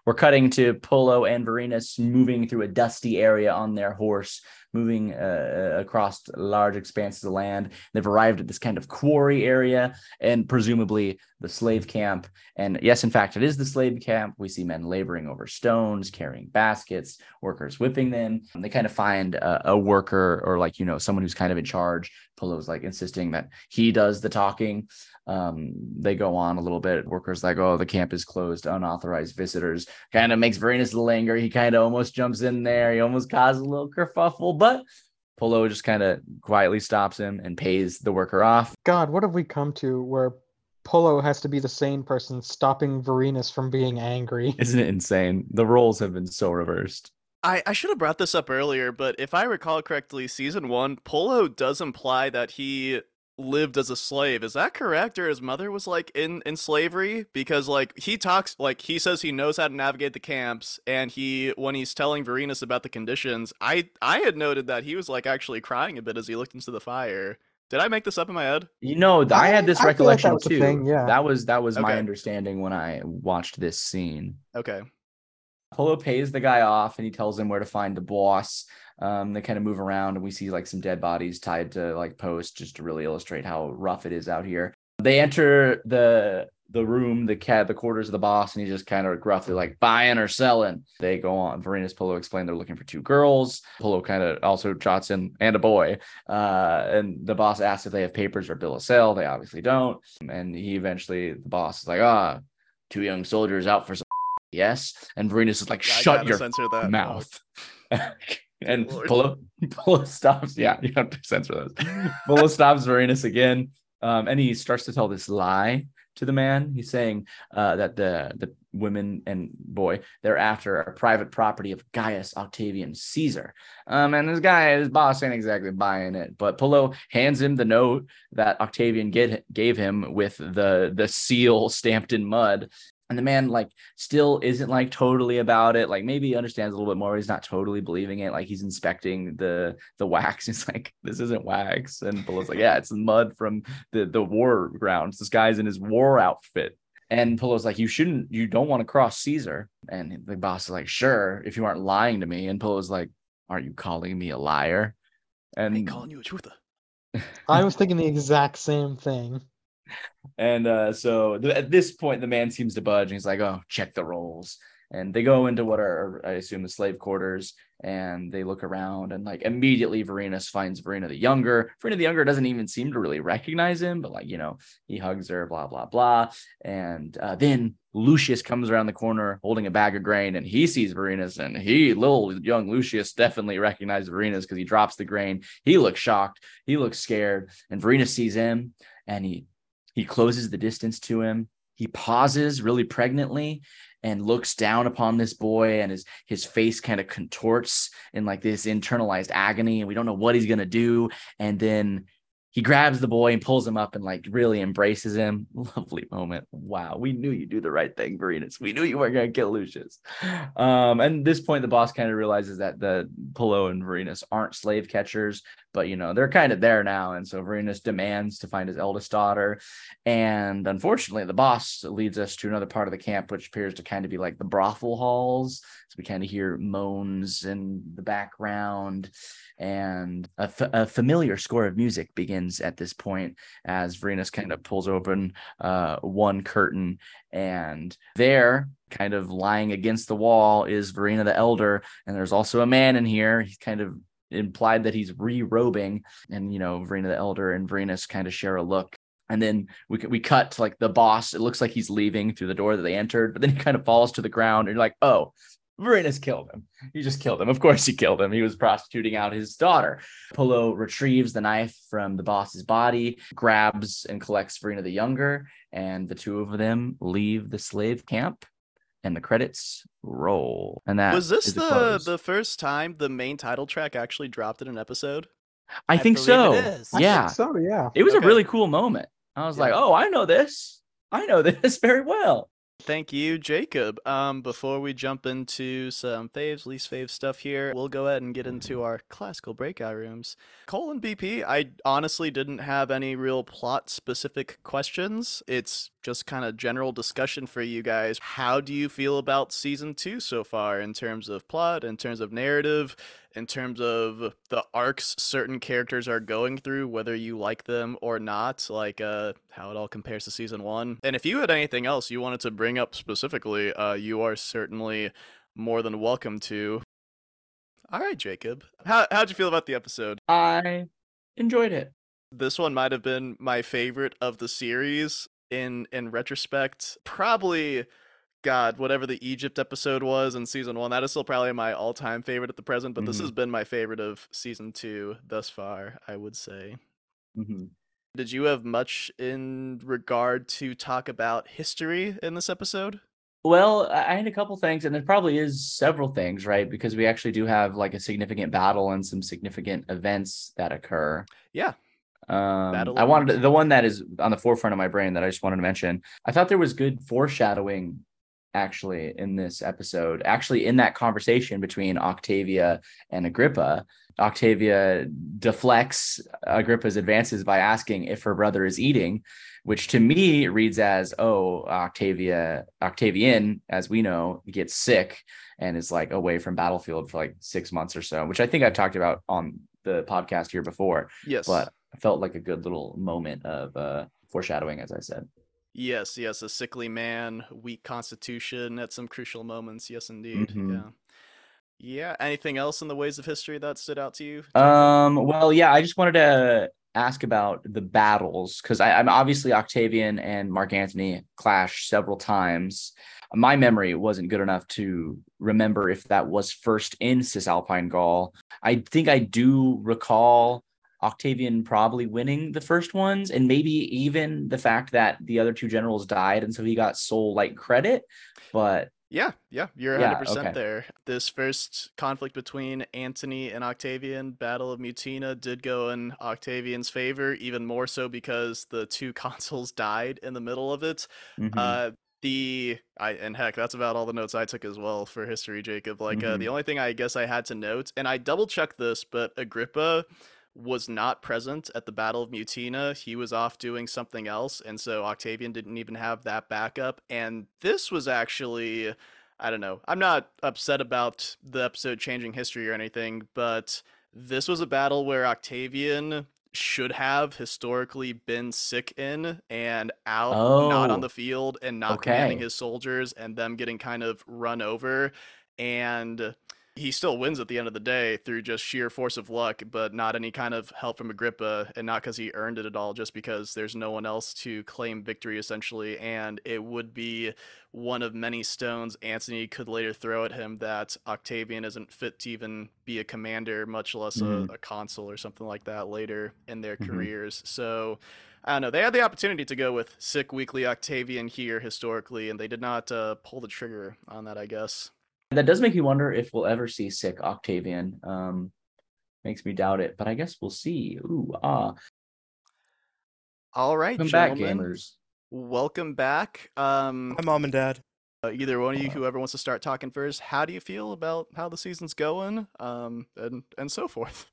we're cutting to Polo and Varinus moving through a dusty area on their horse, moving uh, across large expanses of land. They've arrived at this kind of quarry area and presumably the slave camp. And yes, in fact, it is the slave camp. We see men laboring over stones, carrying baskets, workers whipping them. They kind of find a, a worker or like, you know, someone who's kind of in charge. Polo's like insisting that he does the talking. Um, they go on a little bit. Workers like, oh, the camp is closed, unauthorized visitors. Kind of makes Varinus a little angry. He kind of almost jumps in there. He almost causes a little kerfuffle, but Polo just kind of quietly stops him and pays the worker off. God, what have we come to where Polo has to be the sane person stopping Varinus from being angry? Isn't it insane? The roles have been so reversed. I, I should have brought this up earlier, but if I recall correctly, season one, Polo does imply that he lived as a slave. Is that correct? Or his mother was like in, in slavery? Because like he talks, like he says he knows how to navigate the camps, and he, when he's telling Varinus about the conditions, I, I had noted that he was like actually crying a bit as he looked into the fire. Did I make this up in my head? You know, I, I had this I recollection like that too. Thing, yeah. That was that was Okay. my understanding when I watched this scene. Okay. Polo pays the guy off and he tells him where to find the boss. Um, they kind of move around and we see like some dead bodies tied to like posts just to really illustrate how rough it is out here. They enter the the room, the cat, the quarters of the boss, and he's just kind of gruffly like buying or selling. They go on. Varinus, Polo explain they're looking for two girls. Polo kind of also jots in and a boy. Uh, and the boss asks if they have papers or bill of sale. They obviously don't. And he eventually, the boss is like, ah, oh, two young soldiers out for some. Yes. And Varinus is like, Yeah, I shut gotta your censor that. mouth. And Lord. Polo, Polo stops. Yeah, you have to censor those. Polo stops Varinus again. Um, and he starts to tell this lie to the man. He's saying uh, that the the women and boy they're after a private property of Gaius Octavian Caesar. Um, and this guy, his boss, ain't exactly buying it. But Polo hands him the note that Octavian get, gave him with the the seal stamped in mud. And the man, like, still isn't, like, totally about it. Like, maybe he understands a little bit more. But he's not totally believing it. Like, he's inspecting the the wax. He's like, this isn't wax. And Polo's like, yeah, it's mud from the, the war grounds. This guy's in his war outfit. And Polo's like, you shouldn't, you don't want to cross Caesar. And the boss is like, sure, if you aren't lying to me. And Polo's like, aren't you calling me a liar? And I ain't calling you a truther. I was thinking the exact same thing. And uh, so th- at this point, the man seems to budge. And he's like, oh, check the rolls. And they go into what are, I assume, the slave quarters. And they look around. And like immediately, Varinus finds Varina the Younger. Varina the Younger doesn't even seem to really recognize him. But like, you know, he hugs her, blah, blah, blah. And uh, then Lucius comes around the corner holding a bag of grain. And he sees Varinus. And he, little young Lucius, definitely recognizes Varinus because he drops the grain. He looks shocked. He looks scared. And Varinus sees him. And he He closes the distance to him. He pauses really pregnantly and looks down upon this boy, and his, his face kind of contorts in like this internalized agony. And we don't know what he's going to do. And then he grabs the boy and pulls him up and like really embraces him. Lovely moment. Wow. We knew you'd do the right thing, Varinus. We knew you weren't going to kill Lucius. Um, and at this point, the boss kind of realizes that the Polo and Varinus aren't slave catchers, but, you know, they're kind of there now. And so Varinus demands to find his eldest daughter. And unfortunately, the boss leads us to another part of the camp, which appears to kind of be like the brothel halls. So we kind of hear moans in the background. And a, f- a familiar score of music begins at this point as Varinus kind of pulls open uh, one curtain. And there, kind of lying against the wall, is Varina the Elder. And there's also a man in here. He's kind of implied that he's re-robing, and you know, Varina the Elder and Varinus kind of share a look. And then we we cut to like the boss. It looks like he's leaving through the door that they entered, but then he kind of falls to the ground, and you're like, oh, Varinus killed him. He just killed him. Of course he killed him. He was prostituting out his daughter. Polo retrieves the knife from the boss's body, grabs and collects Varina the Younger, and the two of them leave the slave camp. And the credits roll. And that Was this is the close. the first time the main title track actually dropped in an episode? I, I think believe so. it is. I Yeah. think so, yeah. It was Okay. a really cool moment. I was Yeah. like, oh, I know this. I know this very well. Thank you, Jacob. Um, before we jump into some faves, least fave stuff here, we'll go ahead and get into our classical breakout rooms. Cole and B P, I honestly didn't have any real plot-specific questions. It's just kind of general discussion for you guys. How do you feel about season two so far in terms of plot, in terms of narrative, in terms of the arcs certain characters are going through, whether you like them or not, like uh, how it all compares to season one? And if you had anything else you wanted to bring up specifically, uh, you are certainly more than welcome to. All right, Jacob. How, how'd you feel about the episode? I enjoyed it. This one might have been my favorite of the series in in retrospect. Probably, God, whatever the Egypt episode was in season one, that is still probably my all-time favorite at the present, but mm-hmm. this has been my favorite of season two thus far, I would say. Mm-hmm. Did you have much in regard to talk about history in this episode? Well, I had a couple things, and there probably is several things, right? Because we actually do have like a significant battle and some significant events that occur. Yeah. Um, I wanted to, the one that is on the forefront of my brain that I just wanted to mention. I thought there was good foreshadowing actually in this episode, actually in that conversation between Octavia and Agrippa. Octavia deflects Agrippa's advances by asking if her brother is eating, which to me reads as, oh, Octavia, Octavian, as we know, gets sick and is like away from battlefield for like six months or so, which I think I've talked about on the podcast here before. Yes. But I felt like a good little moment of uh, foreshadowing, as I said. Yes, yes, a sickly man, weak constitution at some crucial moments. Yes, indeed. Mm-hmm. Yeah. Yeah. Anything else in the ways of history that stood out to you? Um. Well, yeah, I just wanted to ask about the battles, because I'm obviously Octavian and Mark Antony clash several times. My memory wasn't good enough to remember if that was first in Cisalpine Gaul. I think I do recall Octavian probably winning the first ones, and maybe even the fact that the other two generals died, and so he got sole like credit. But yeah, yeah, you're one yeah, hundred percent okay. there. This first conflict between Antony and Octavian, Battle of Mutina, did go in Octavian's favor, even more so because the two consuls died in the middle of it. Mm-hmm. Uh, the I and heck, that's about all the notes I took as well for history, Jacob. Like Mm-hmm. uh, the only thing I guess I had to note, and I double checked this, but Agrippa was not present at the Battle of Mutina. He was off doing something else, and so Octavian didn't even have that backup. And this was actually, I don't know, I'm not upset about the episode changing history or anything, but this was a battle where Octavian should have historically been sick in and out, Oh, not on the field and not okay. commanding his soldiers, and them getting kind of run over. And he still wins at the end of the day through just sheer force of luck, but not any kind of help from Agrippa, and not because he earned it at all, just because there's no one else to claim victory, essentially. And it would be one of many stones Antony could later throw at him that Octavian isn't fit to even be a commander, much less Mm-hmm. a, a consul or something like that later in their Mm-hmm. careers. So I don't know. They had the opportunity to go with sick, weakly Octavian here historically, and they did not uh, pull the trigger on that, I guess. That does make me wonder if we'll ever see sick Octavian. Um, makes me doubt it, but I guess we'll see. Ooh, ah. All right, Welcome back, gentlemen. gamers. Welcome back. Um, Hi, Mom and Dad. uh, either one of you, whoever wants to start talking first, how do you feel about how the season's going, um, and and so forth?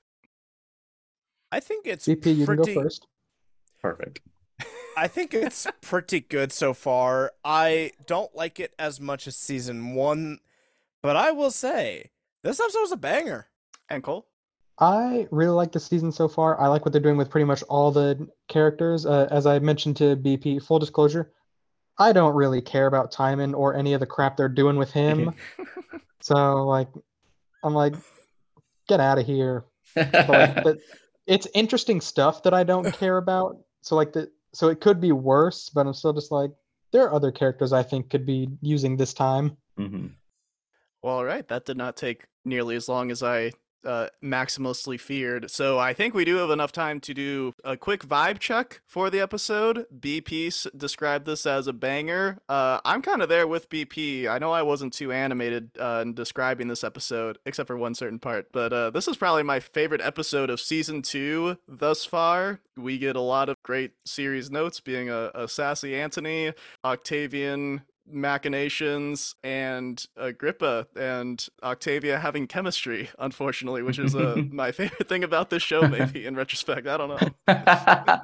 I think it's B P, you pretty. can go first. Perfect. I think it's pretty good so far. I don't like it as much as season one, but I will say this episode was a banger. And Cole? I really like the season so far. I like what they're doing with pretty much all the characters. Uh, as I mentioned to B P, full disclosure, I don't really care about Timon or any of the crap they're doing with him. So, like, I'm like, get out of here. But, like, but it's interesting stuff that I don't care about. So, like, the so it could be worse, but I'm still just like, there are other characters I think could be using this time. Mm-hmm. Well, all right. That did not take nearly as long as I uh, maximously feared. So I think we do have enough time to do a quick vibe check for the episode. B P described this as a banger. Uh, I'm kind of there with B P. I know I wasn't too animated uh, in describing this episode, except for one certain part. But uh, this is probably my favorite episode of season two thus far. We get a lot of great series notes, being a, a sassy Antony, Octavian machinations, and Agrippa and Octavia having chemistry, unfortunately, which is uh, my favorite thing about this show, maybe, in retrospect. I don't know.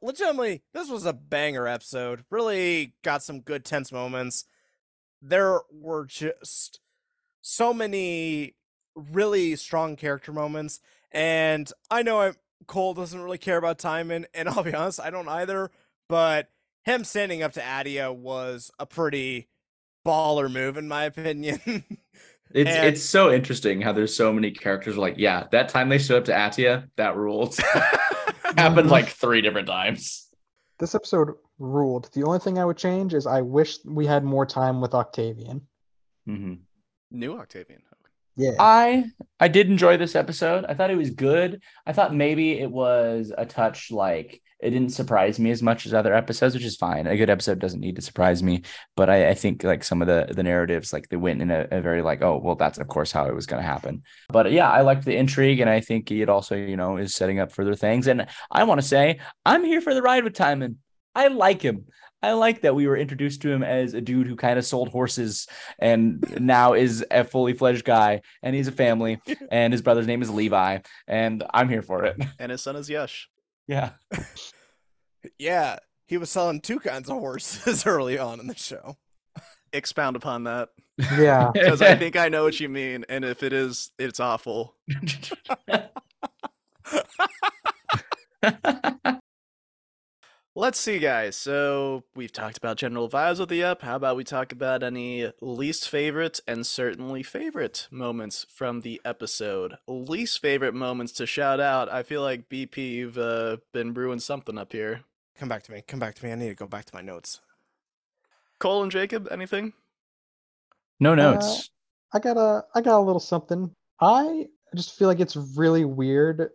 legitimately, this was a banger episode. Really got some good tense moments. There were just so many really strong character moments. And I know I, Cole doesn't really care about Timon, and I'll be honest, I don't either. But him standing up to Adia was a pretty baller move, in my opinion. It's And- it's so interesting how there's so many characters who are like, yeah, that time they showed up to Atia, that ruled. Happened like three different times. This episode ruled. The only thing I would change is I wish we had more time with Octavian. Mm-hmm. New Octavian. Yeah. I I did enjoy this episode. I thought it was good. I thought maybe it was a touch like it didn't surprise me as much as other episodes, which is fine. A good episode doesn't need to surprise me. But I, I think like some of the the narratives, like they went in a, a very like, oh, well, that's of course how it was going to happen. But yeah, I liked the intrigue, and I think it also, you know, is setting up further things. And I want to say I'm here for the ride with Timon. I like him. I like that we were introduced to him as a dude who kind of sold horses and now is a fully fledged guy, and he's a family, and his brother's name is Levi, and I'm here for it. And his son is Yesh. Yeah. yeah, he was selling two kinds of horses early on in the show. Expound upon that. Yeah. Because I think I know what you mean, and if it is, it's awful. Let's see, guys. So we've talked about general vibes of the ep. How about we talk about any least favorite and certainly favorite moments from the episode? Least favorite moments to shout out. I feel like B P, you've uh, been brewing something up here. Come back to me. Come back to me. I need to go back to my notes. Cole and Jacob, anything? No notes. I got a I got a little something. I just feel like it's really weird,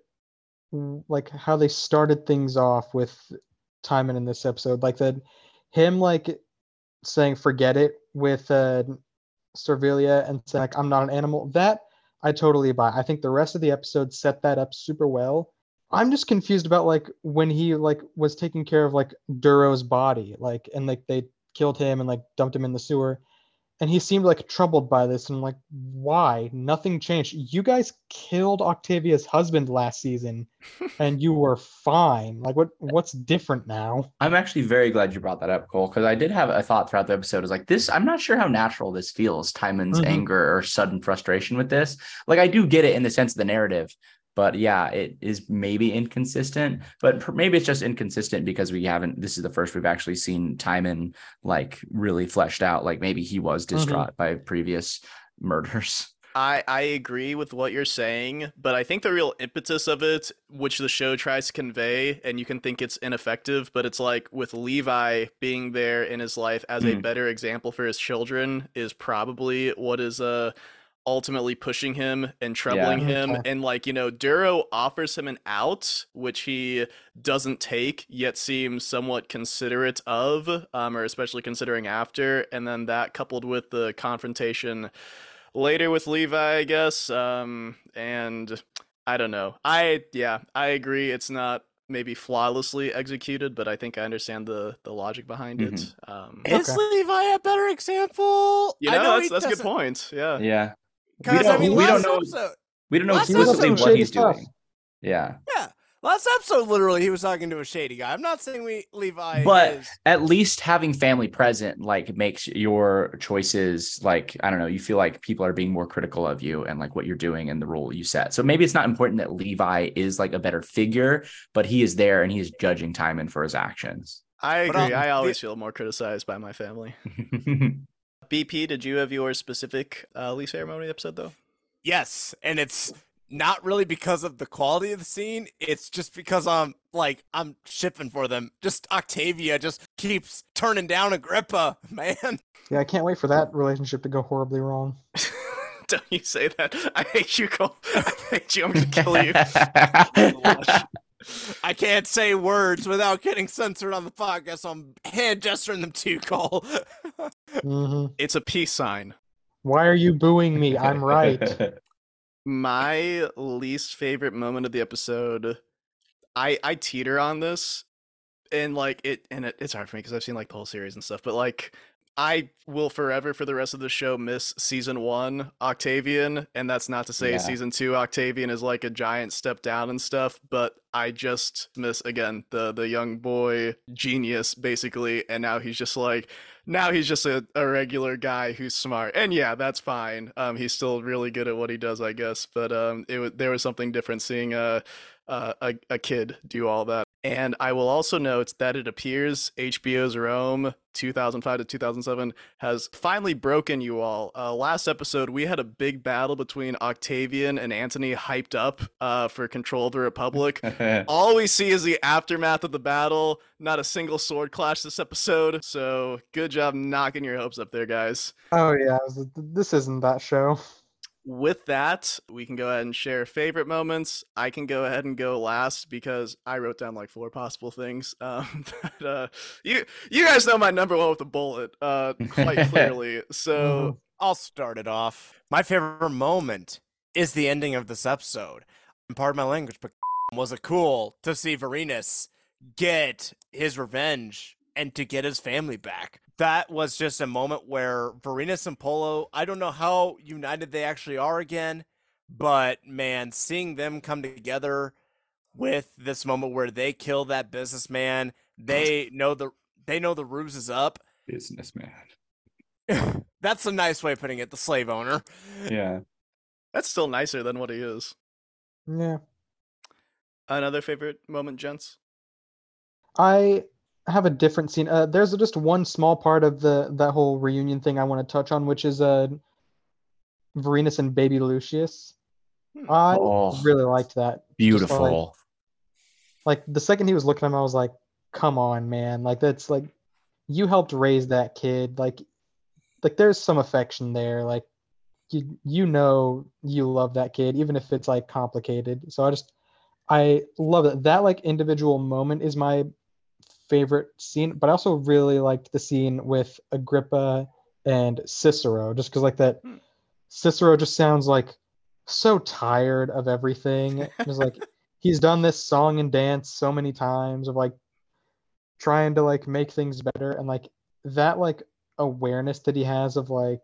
like how they started things off with Timon in this episode, like that him like saying forget it with uh Servilia and saying like I'm not an animal. That I totally buy. I think the rest of the episode set that up super well. I'm just confused about like when he like was taking care of like Duro's body, like and like they killed him and like dumped him in the sewer. And he seemed like troubled by this, and I'm like, why? Nothing changed. You guys killed Octavia's husband last season, and you were fine. Like, what? What's different now? I'm actually very glad you brought that up, Cole, because I did have a thought throughout the episode. Is like this. I'm not sure how natural this feels. Timon's Mhm. anger or sudden frustration with this. Like I do get it in the sense of the narrative, but yeah, it is maybe inconsistent. But per- maybe it's just inconsistent because we haven't. This is the first we've actually seen Timon like really fleshed out. Like maybe he was distraught by previous murders. I, I agree with what you're saying, but I think the real impetus of it, which the show tries to convey, and you can think it's ineffective, but it's like with Levi being there in his life as a Mm. better example for his children is probably what is uh ultimately pushing him and troubling Yeah. him. Okay. And like, you know, Duro offers him an out, which he doesn't take, yet seems somewhat considerate of, um, or especially considering after. And then that coupled with the confrontation later with Levi, I guess. Um, and I don't know. I yeah, I agree. It's not maybe flawlessly executed, but I think I understand the the logic behind it. Um, Is Okay. Levi a better example? you I know, know that's he that's a good doesn't- point. Yeah. Yeah, we Because I don't. mean, we don't last know. episode, We don't know last explicitly episode- what he's Shady stuff. doing. Yeah. yeah, last episode, literally, he was talking to a shady guy. I'm not saying we Levi But is. at least having family present like makes your choices like I don't know, you feel like people are being more critical of you and like what you're doing and the role you set. So maybe it's not important that Levi is like a better figure, but he is there and he is judging Timon for his actions. I But, agree. um, I always the- feel more criticized by my family. B P, did you have your specific uh, least favorite moment of the episode though? Yes, and it's not really because of the quality of the scene. It's just because I'm like I'm shipping for them. Just Octavia just keeps turning down Agrippa, man. Yeah, I can't wait for that relationship to go horribly wrong. Don't you say that? I hate you, Cole. I hate you. I'm gonna kill you. I can't say words without getting censored on the podcast, so I'm hand gesturing them to you, Cole. hmm It's a peace sign. Why are you booing me? I'm right. My least favorite moment of the episode, I I teeter on this, and like it, and it, it's hard for me because I've seen like the whole series and stuff. But like, I will forever for the rest of the show miss season one Octavian, and that's not to say Yeah. season two Octavian is like a giant step down and stuff, but I just miss again the the young boy genius basically, and now he's just like now he's just a, a regular guy who's smart, and yeah, that's fine. Um, he's still really good at what he does, I guess, but um, it was there was something different seeing a uh, a a kid do all that. And I will also note that it appears H B O's Rome two thousand five to two thousand seven has finally broken you all. Uh, last episode, we had a big battle between Octavian and Antony hyped up uh, for control of the Republic. All we see is the aftermath of the battle. Not a single sword clash this episode. So good job knocking your hopes up there, guys. Oh yeah, I was- this isn't that show. With that, we can go ahead and share favorite moments. I can go ahead and go last because I wrote down like four possible things. Um, but, uh, you you guys know my number one with a bullet uh, quite clearly. So I'll start it off. My favorite moment is the ending of this episode. And pardon my language, but was it cool to see Varinus get his revenge and to get his family back? That was just a moment where Varinus and Polo, I don't know how united they actually are again, but man, seeing them come together with this moment where they kill that businessman, they know the they know the ruse is up. Businessman. That's a nice way of putting it, the slave owner. Yeah. that's still nicer than what he is. Yeah. Another favorite moment, gents? I have a different scene. Uh, there's just one small part of the that whole reunion thing I want to touch on, which is uh, Varinus and Baby Lucius. Hmm. I Oh, really liked that. Just beautiful. Like, like the second he was looking at him, I was like, "Come on, man! Like that's like you helped raise that kid. Like, like there's some affection there. Like you you know you love that kid, even if it's like complicated." So I just I love it. That like individual moment is my favorite scene, but I also really liked the scene with Agrippa and Cicero, just because like that Hmm. Cicero just sounds like so tired of everything. It's like he's done this song and dance so many times of like trying to like make things better, and like that like awareness that he has of like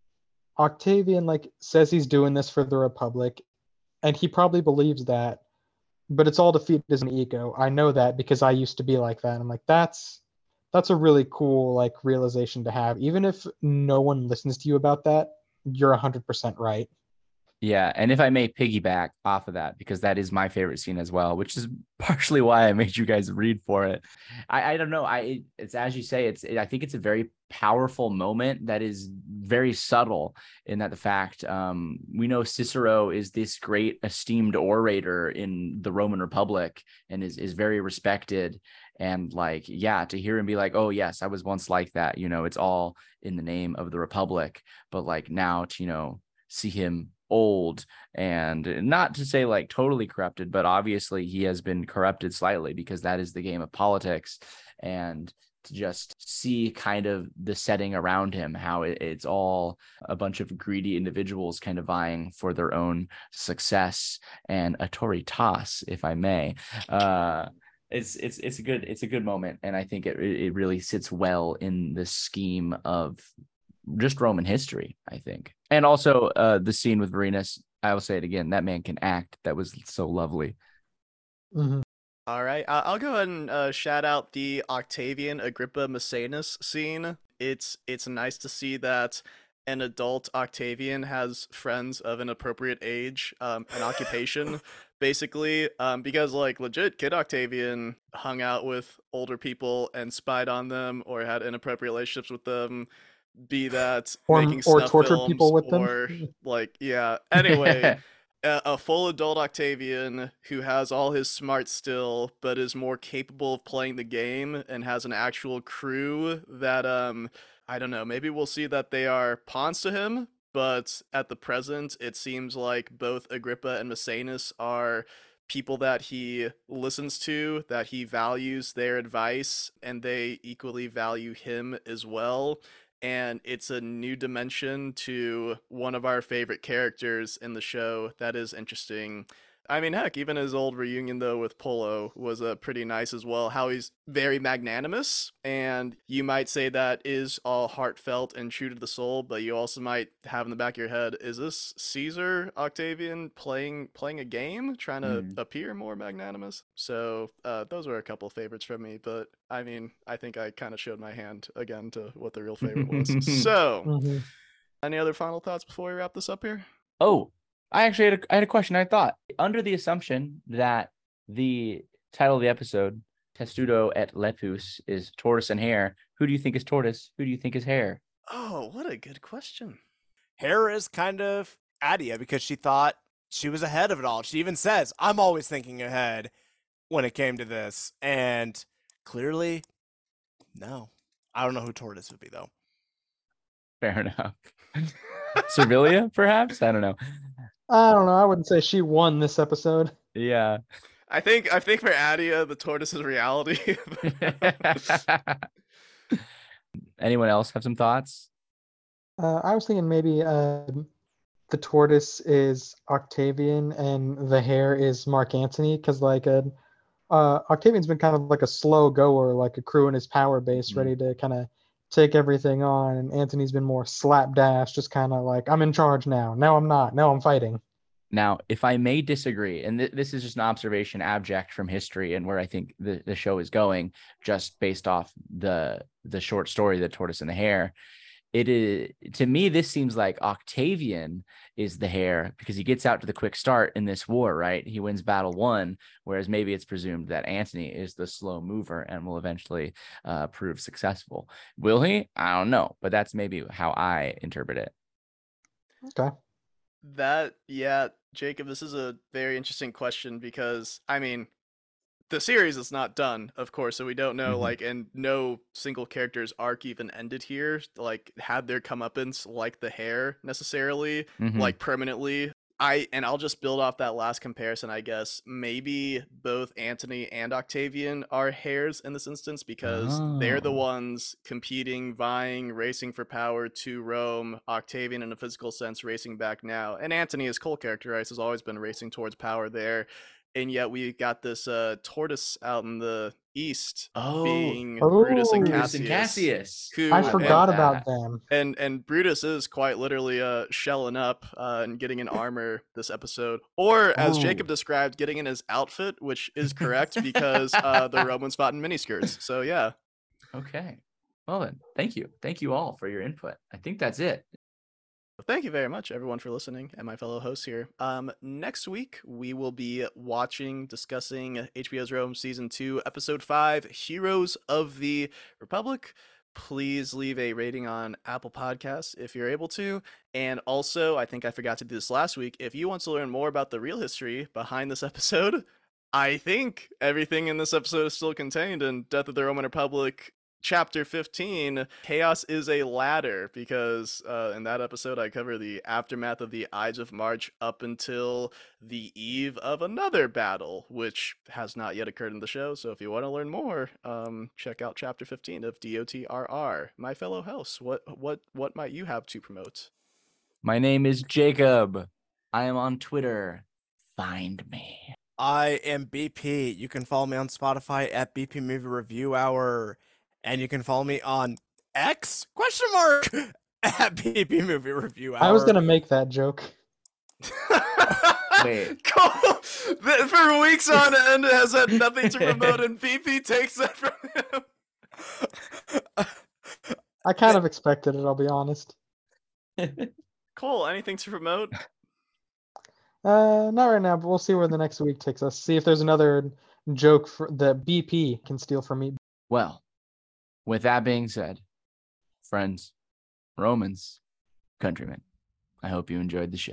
Octavian like says he's doing this for the Republic, and he probably believes that, but it's all to feed his own ego. I know that because I used to be like that. I'm like, that's that's a really cool like realization to have. Even if no one listens to you about that, you're one hundred percent right. Yeah, and if I may piggyback off of that, because that is my favorite scene as well, which is partially why I made you guys read for it. I, I don't know. I it's as you say. It's I think it's a very powerful moment that is very subtle in that the fact um, we know Cicero is this great esteemed orator in the Roman Republic and is is very respected. And like, yeah, to hear him be like, oh yes, I was once like that. You know, it's all in the name of the Republic. But like now to you know see him old and not to say like totally corrupted, but obviously he has been corrupted slightly because that is the game of politics. And to just see kind of the setting around him, how it, it's all a bunch of greedy individuals kind of vying for their own success and autoritas, if I may. Uh, it's it's it's a good it's a good moment, and I think it it really sits well in the scheme of just Roman history, I think. And also uh, the scene with Varinus, I will say it again, that man can act. That was so lovely. Mm-hmm. All right, uh, I'll go ahead and uh, shout out the Octavian Agrippa Maecenas scene. It's it's nice to see that an adult Octavian has friends of an appropriate age, um, an occupation, basically, um, because like legit kid Octavian hung out with older people and spied on them or had inappropriate relationships with them. Be that Or making or snuff tortured films people with them. or like yeah. Anyway, a, a full adult Octavian who has all his smarts still, but is more capable of playing the game and has an actual crew that um I don't know. Maybe we'll see that they are pawns to him, but at the present, it seems like both Agrippa and Maecenas are people that he listens to, that he values their advice, and they equally value him as well. And it's a new dimension to one of our favorite characters in the show that is interesting. I mean, heck, even his old reunion though with Polo was uh, pretty nice as well. How he's very magnanimous, and you might say that is all heartfelt and true to the soul, but you also might have in the back of your head, is this Caesar Octavian playing playing a game, trying to Mm. appear more magnanimous? So uh, those were a couple favorites from me, but I mean, I think I kind of showed my hand again to what the real favorite was. So, Mhm. any other final thoughts before we wrap this up here? Oh, I actually had a, I had a question. I thought, under the assumption that the title of the episode, Testudo et Lepus, is tortoise and hare, who do you think is tortoise? Who do you think is hare? Oh, what a good question. Hera is kind of Adia because she thought she was ahead of it all. She even says, I'm always thinking ahead when it came to this. And clearly, no. I don't know who Tortoise would be, though. Fair enough. Servilia, perhaps? I don't know. I don't know. I wouldn't say she won this episode. Yeah. I think I think for Adia, the tortoise is reality. Anyone else have some thoughts? Uh, I was thinking maybe uh, the tortoise is Octavian and the hare is Mark Antony, because like uh, uh, Octavian's been kind of like a slow goer, like a crew in his power base, Mhm. ready to kind of take everything on, and Antony's been more slapdash, just kind of like, I'm in charge now. Now I'm not. Now I'm fighting. Now, if I may disagree, and th- this is just an observation abject from history and where I think the, the show is going, just based off the the short story, The Tortoise and the Hare, it is, to me, this seems like Octavian is the hare because he gets out to the quick start in this war, right? He wins battle one, whereas maybe it's presumed that Antony is the slow mover and will eventually uh, prove successful. Will he? I don't know, but that's maybe how I interpret it. Okay. That, yeah, Jacob, this is a very interesting question because, I mean, the series is not done, of course, so we don't know, Mhm. like, and no single character's arc even ended here, like, had their comeuppance like the hare necessarily, Mhm. like, permanently. I and I'll just build off that last comparison, I guess. Maybe both Antony and Octavian are hares in this instance because they're the Oh. ones competing, vying, racing for power to Rome. Octavian, in a physical sense, racing back now. And Antony, as Cole characterized, has always been racing towards power there. And yet we got this uh, tortoise out in the east Oh, being Oh. Brutus and Brutus Cassius. and Cassius. Who, I love forgot that. about them. and and Brutus is quite literally uh shelling up uh and getting an armor this episode, or as Oh. Jacob described, getting in his outfit, which is correct because uh the Romans fought in miniskirts. So yeah. Okay. Well then, thank you. Thank you all for your input. I think that's it. Thank you very much, everyone, for listening, and my fellow hosts here. Um, next week we will be watching, discussing H B O's Rome season two, episode five, Heroes of the Republic. Please leave a rating on Apple Podcasts if you're able to. And also, I think I forgot to do this last week. If you want to learn more about the real history behind this episode, I think everything in this episode is still contained in Death of the Roman Republic, Chapter fifteen, Chaos is a Ladder, because uh, in that episode I cover the aftermath of the Ides of March up until the eve of another battle, which has not yet occurred in the show. So if you want to learn more, um, check out Chapter fifteen of D O T R R. My fellow hosts, what what what might you have to promote? My name is Jacob. I am on Twitter. Find me. I am B P. You can follow me on Spotify at B P Movie Review Hour. And you can follow me on X question mark at B P Movie Review Hour. I was gonna make that joke. Wait. Cole, th- for weeks on end has had nothing to promote, and B P takes that from him. I kind of expected it, I'll be honest. Cole, anything to promote? Uh, not right now, but we'll see where the next week takes us. See if there's another joke for, that B P can steal from me. Well, with that being said, friends, Romans, countrymen, I hope you enjoyed the show.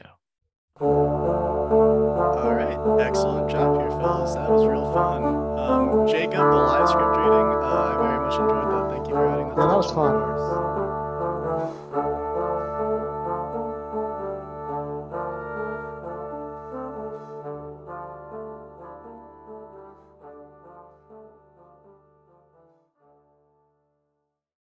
All right, excellent job here, fellas. That was real fun. Um, Jacob, the live script reading, uh, I very much enjoyed that. Thank you for adding that. Yeah, to that the was show. fun.